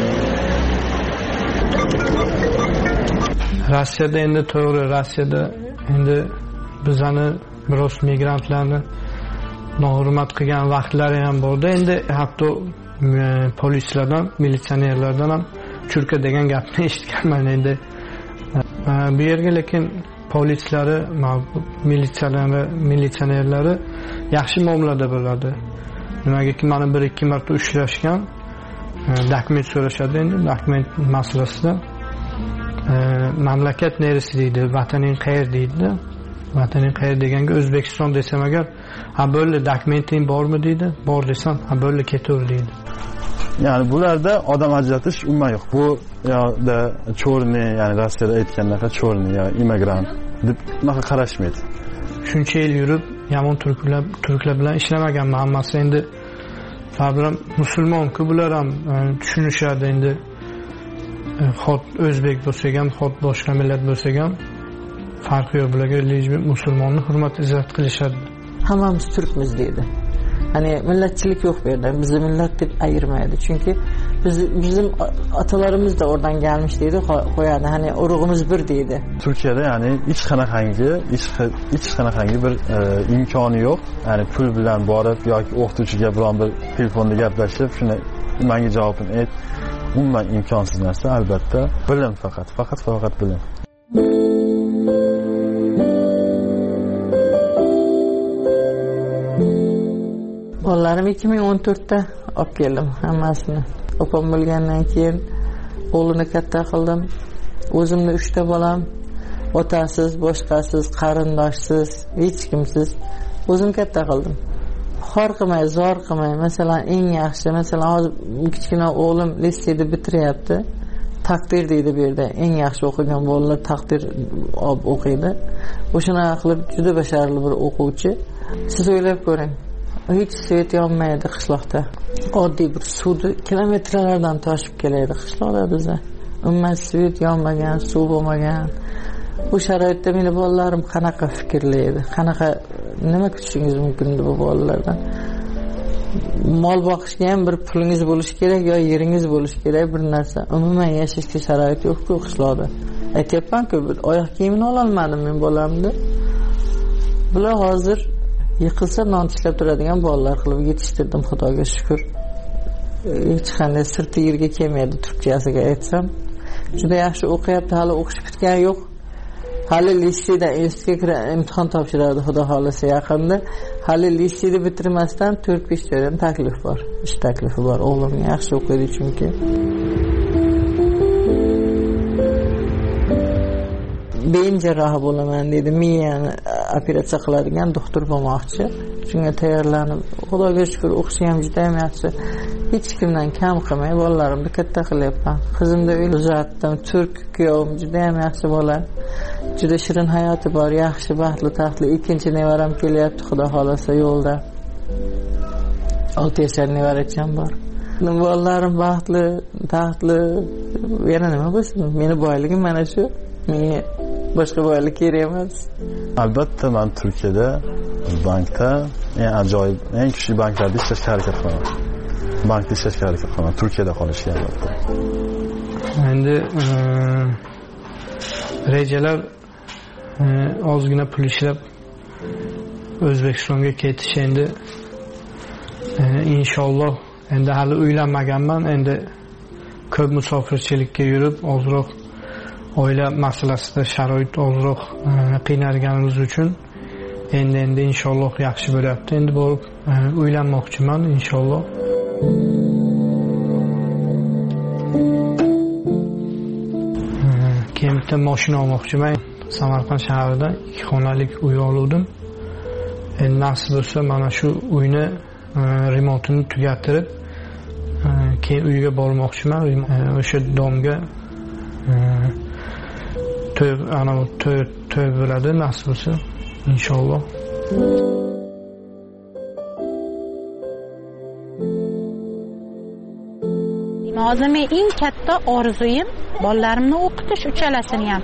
Rossiyada endi to'g'ri, Rossiyada endi bizani biroz migrantlarni nohurmat qilgan vaqtlari ham bo'ldi. Endi hatto polislardan, militsionerlardan ham churka degan gapni eshitganman endi. Bu yerga lekin polislari, militsiyalari, militsionerlari yaxshi muomalada bo'ladi. Nimagaki mana bir ikki marta ushlashgan, dokument so'rashadi endi, dokument masalasida. Mamlakat neresi deydi, vataning qayer deydi. Vataning qayer deganga O'zbekiston desam agar, ha bo'ldi, dokumenting bormi deydi. Bor desam, ha bo'ldi, ketaver deydi. Ya'ni bularda odam ajratish umuman yo'q. Bu yo'da cho'rni, ya'ni Rossiyada aytgandaqa cho'rni yo immigrant deb unaqa qarashmaydi. Shuncha yil yurib, yomon turklar turklar bilan ishlamaganman, hammasi endi sabram musulmon-ku, bular ham tushunishadi endi. Xot o'zbek bo'lsa ham, xot boshqa millat bo'lsa ham farqi yo'q, bularga lejmi musulmonni hurmat izzat qilishadi. Hammamiz turkmiz deydi. Hani millatchilik yo'q bu yerda. Bizni millat deb ayirmaydi. Chunki biz bizim atalarimiz da oradan gelmiş deydi, qo'yadi. Hani urug'imiz bir deydi. Turkiyada ya'ni hech qanaqangi, hech qanaqangi bir e, imkoni yo'q. Ya'ni pul bilan borib yoki o'qituvchiga biron bir telefonda gaplashib, shuni menga javobini ayt. Umuman imkonsiz narsa, albatta. Bilim faqat, faqat faqat bilim. Bolalarim ikki ming o'n to'rtda olib keldim hammasini. Opam bo'lgandan keyin o'g'lini katta qildim. O'zimni uchta bolam, otasiz, boshqasiz, qarindoshsiz, hech kimsiz o'zim katta qildim. Xor qilmay, zor qilmay, masalan, eng yaxshi, masalan, hozir kichkina o'g'lim litseyni bitiryapti. Taqdir deydi bu yerda. Eng yaxshi o'qigan bolalar taqdir olib o'qiydi. O'shanaqa qilib juda basharali bir o'quvchi. Siz o'ylab ko'ring. Hiç svet yonmaydi qishloqda. Oddiy bir suvni kilometrlardan toshib keladi qishloqda bizda. Umuman svet yonmagan, suv bo'lmagan. Bu sharoitda meni bolalarim qanaqa fikrlaydi? Qanaqa nima kutishingiz mumkin bu bolalardan? Mol boqishga ham bir pulingiz bo'lishi kerak yo yeringiz bo'lishi kerak bir narsa. Umuman yashashga sharoit yo'q-ku qishloqda. Aytyapman-ku, oyoq kiyimini ola olmadim men bolamni. Bular hozir yiqilsa non tishlab turadigan bolalar qilib yetishtirdim, Xudoga shukr. Hech qanday sirti yerga kelmaydi turkchasiga aytsam. Juda yaxshi o'qiyapti, hali o'qish bitgani yo'q. Hali litseyda institutga imtihon topshiradi, Xudo xolasa yaqinda. Hali litseyni bitirmasdan to'rt besh joydan taklif bor. Ish taklifi bor. O'g'lim yaxshi o'qiydi chunki. Beyin jarrohi bo'laman dedi. Miyani operatsiya qiladigan doktor bo'lmoqchi. Shunga tayyorlanib, Xudoga shukr, o'qishi ham juda ham yaxshi. Hech kimdan kam qilmay bolalarimni katta qilyapman. Qizimni uy uzatdim, turk kuyovim juda ham yaxshi bola. Juda shirin hayoti bor, yaxshi, baxtli, taxtli. Ikkinchi nevaram kelyapti, Xudo xolasa yo'lda. olti yashar nevaracham bor. Bolalarim baxtli, taxtli. Yana nima bo'lsin? Meni boyligim mana shu. Menga boshqa boylik kerak emas. Albatta men Turkiyada bankda eng ajoyib, eng kuchli banklarda ishlashga harakat qilaman. Bankda ishlashga harakat qilaman, Turkiyada qolishga albatta. Endi rejalar ozgina pul ishlab O'zbekistonga ketish endi inshaalloh. Endi hali uylanmaganman, endi ko'p musofirchilikka yurib ozroq oila masalasida sharoit ozroq qiynalganimiz uchun endi endi inshaalloh yaxshi bo'lyapti. Endi borib uylanmoqchiman inshaalloh. Keyin bitta mashina olmoqchiman. Samarqand shahrida ikki xonalik uy oldim. Endi nasib bo'lsa mana shu uyni remontini tugattirib keyin uyga bormoqchiman. O'sha domga to'y ana to'y to'y bo'ladi nasib bo'lsa inshaalloh. Hozir men eng katta orzuyim bolalarimni o'qitish uchalasini ham.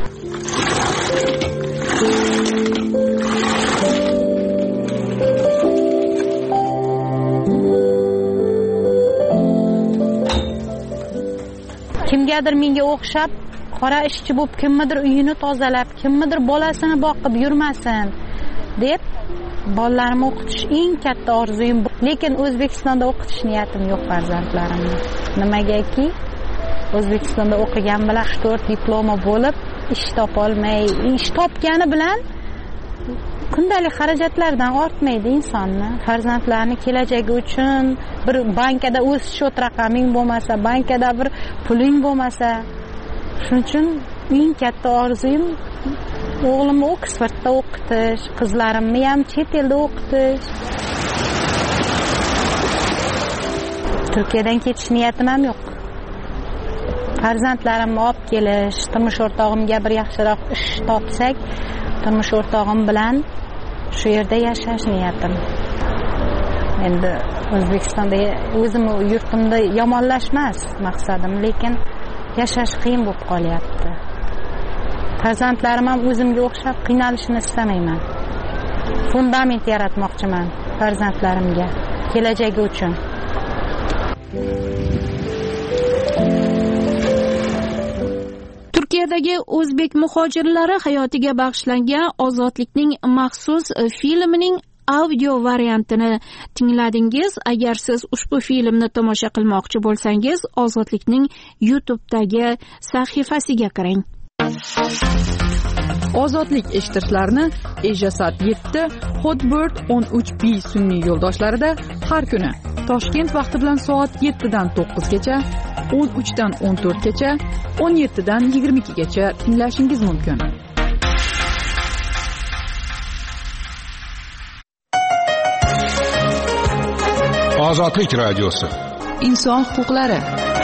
Kimgadir menga o'xshab qora ishchi bo'lib, kimnidir uyini tozalab, kimnidir bolasini boqib yurmasin deb bolalarimni o'qitish eng katta orzuyim. Lekin O'zbekistonda o'qitish niyatim yo'q farzandlarimni. Nimagaki O'zbekistonda o'qigan bilan uch to'rt diplomi bo'lib, ish topolmay, ish topgani bilan kundalik xarajatlardan ortmaydi insonni. Farzandlarning kelajagi uchun bir bankada o'z shot raqaming bo'lmasa, bankada bir puling bo'lmasa, shuning uchun eng katta orzum o'g'limni Oksfordda o'qitish, qizlarimni ham chet elda o'qitish. Turkiyadan ketish niyatim ham yo'q. Farzandlarimni olib kelish, turmush o'rtog'imga bir yaxshiroq ish topsak, turmush o'rtog'im bilan shu yerda yashash niyatim. Endi O'zbekistonda o'zim yurtimda yomonlashmas maqsadim, lekin yashash qiyin bo'lib qolyapti. Farzandlarim ham o'zimga o'xshab qiynalishini istamayman. Fundament yaratmoqchiman farzandlarimga, kelajagi uchun. Turkiyadagi o'zbek muhojirlari hayotiga bag'ishlangan Ozodlikning maxsus filmining audio variantini tingladingiz. Agar siz ushbu filmni tomosha qilmoqchi bo'lsangiz, Ozodlikning YouTube'dagi sahifasiga kiring. Ozodlik eshitishlarini Ejasat yetti, Hotbird o'n uch B sun'iy yo'ldoshlarida har kuni Toshkent vaqti bilan soat yettidan to'qqizgacha, o'n uchdan o'n to'rtgacha, o'n yettidan yigirma ikkigacha tinglashingiz mumkin. Ozodlik radiosi. Inson huquqlari.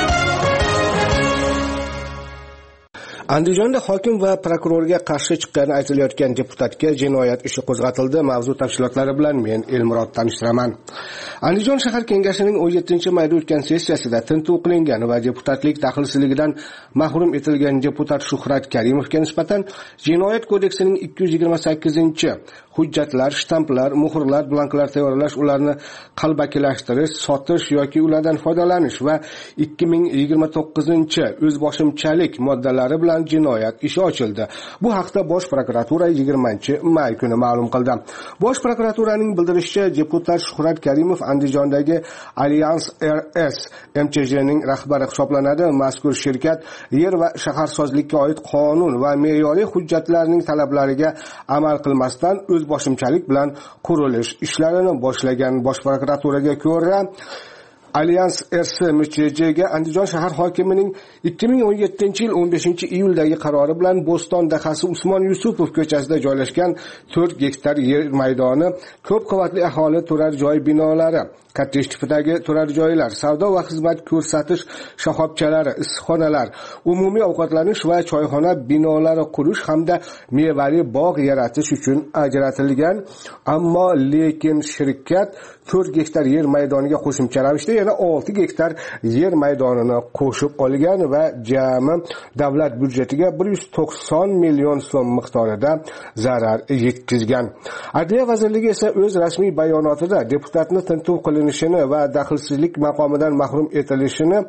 Andijonda hokim va prokurorga qarshi chiqqani aytilayotgan deputatga jinoyat ishi qo'zg'atildi. Mavzu tafsilotlari bilan men Elmurod tanishtiraman. Andijon shahar kengashining o'n yettinchi mayda o'tgan sessiyasida tintuv qilingan va deputatlik daxlsizligidan mahrum etilgan deputat Shuhrat Karimovga nisbatan Jinoyat kodeksining ikki yuz yigirma sakkizinchi hujjatlar, shtamplar, muhrlar, blanklar tayyorlash, ularni qalbakilashtirish, sotish yoki ulardan foydalanish va ikki ming yigirma to'qqizinchi o'zboshimchalik moddalari bilan jinoyat ishi ochildi. Bu haqda Bosh prokuratura yigirmanchi may kuni ma'lum qildi. Bosh prokuraturaning bildirishicha, deputat Shuhrat Karimov Andijondagi Alliance R S M Ch J'ning rahbari hisoblanadi. Mazkur shirkat yer va shaharsozlikka oid qonun va me'yoriy hujjatlarning talablariga amal qilmasdan o'zboshimchalik bilan qurilish ishlarini boshlagan. Bosh prokuraturaga ko'ra, Alliance R S M Ch J'ga Andijon shahar hokimining ikki ming o'n yettinchi yil o'n beshinchi iyuldagi qarori bilan Bo'ston dahasi Usmon Yusupov ko'chasida joylashgan to'rt gektar yer maydoni, ko'p qavatli aholi turar joy binolari, katta tipidagi turar joylar, savdo va xizmat ko'rsatish shoxobchalari, issiqxonalar, umumiy ovqatlanish va choyxona binolari qurish hamda mevali bog' yaratish uchun ajratilgan. Ammo lekin shirkat to'rt gektar yer maydoniga qo'shimcha ravishda yana olti gektar yer maydonini qo'shib olgan va jami davlat byudjetiga bir yuz to'qson million so'm miqdorida zarar yetkazgan. Adliya vazirligi esa o'z rasmiy bayonotida deputatni tintuv qilinishini va daxlsizlik maqomidan mahrum etilishini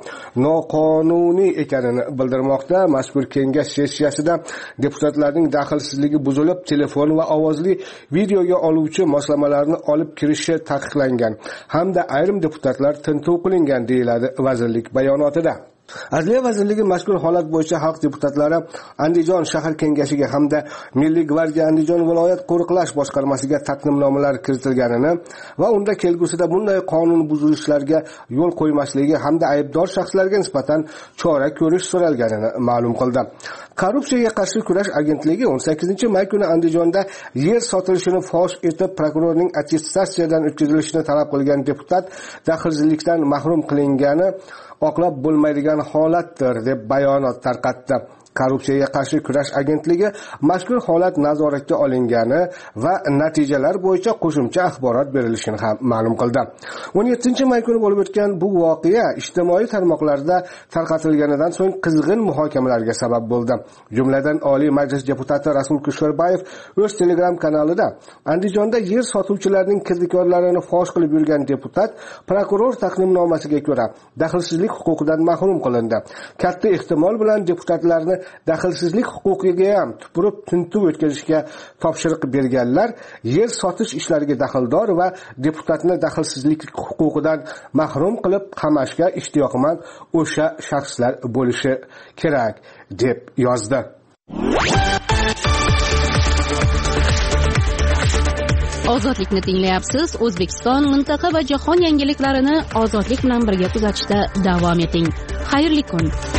noqonuniy ekanini bildirmoqda. Mazkur kengash sessiyasida deputatlarning daxlsizligi buzilib, telefon va ovozli videoga oluvchi moslamalarni olib kirishi taqiqlangan hamda ayrim deputatlar tintuv qilingan deyiladi vazirlik bayonotida. Adliya vazirligi mazkur holat bo'yicha xalq deputatlari Andijon shahar kengashiga hamda Milliy gvardiya Andijon viloyat qo'riqlash boshqarmasiga taqdimnomalar kiritilganini va unda kelgusida bunday qonun buzilishlarga yo'l qo'ymasligi hamda aybdor shaxslarga nisbatan chora ko'rish so'ralganini ma'lum qildi. Korrupsiyaga qarshi kurash agentligi o'n sakkizinchi may kuni Andijonda yer sotilishini fosh etib, prokurorning attestatsiyadan o'tkazilishini talab qilgan deputat daxlsizlikdan mahrum qilingani oqlab bo'lmaydigan holatdir deb bayonot tarqatdi. Korrupsiyaga qarshi kurash agentligi mazkur holat nazoratga olingani va natijalar bo'yicha qo'shimcha axborot berilishini ham ma'lum qildi. o'n yettinchi may kuni bo'lib o'tgan bu voqea ijtimoiy tarmoqlarda tarqatilganidan so'ng qizg'in muhokamalarga sabab bo'ldi. Jumladan Oliy Majlis deputati Rasul Kusherbayev o'z Telegram kanalida Andijonda yer sotuvchilarning kirdikorlarini fosh qilib yurgan deputat prokuror taqdimnomasiga ko'ra daxlsizlik huquqidan mahrum qilindi. Katta ehtimol bilan deputatlarni daxlsizlik huquqiga ham tupurib tintuv o'tkazishga topshiriq berganlar yer sotish ishlariga daxldor va deputatni daxlsizlik huquqidan mahrum qilib qamashga ishtiyoqmand o'sha shaxslar bo'lishi kerak deb yozdi. Ozodlikni tinglayapsiz. O'zbekiston, mintaqa va jahon yangiliklarini ozodlik bilan birga kuzatishda davom eting. Xayrli kun.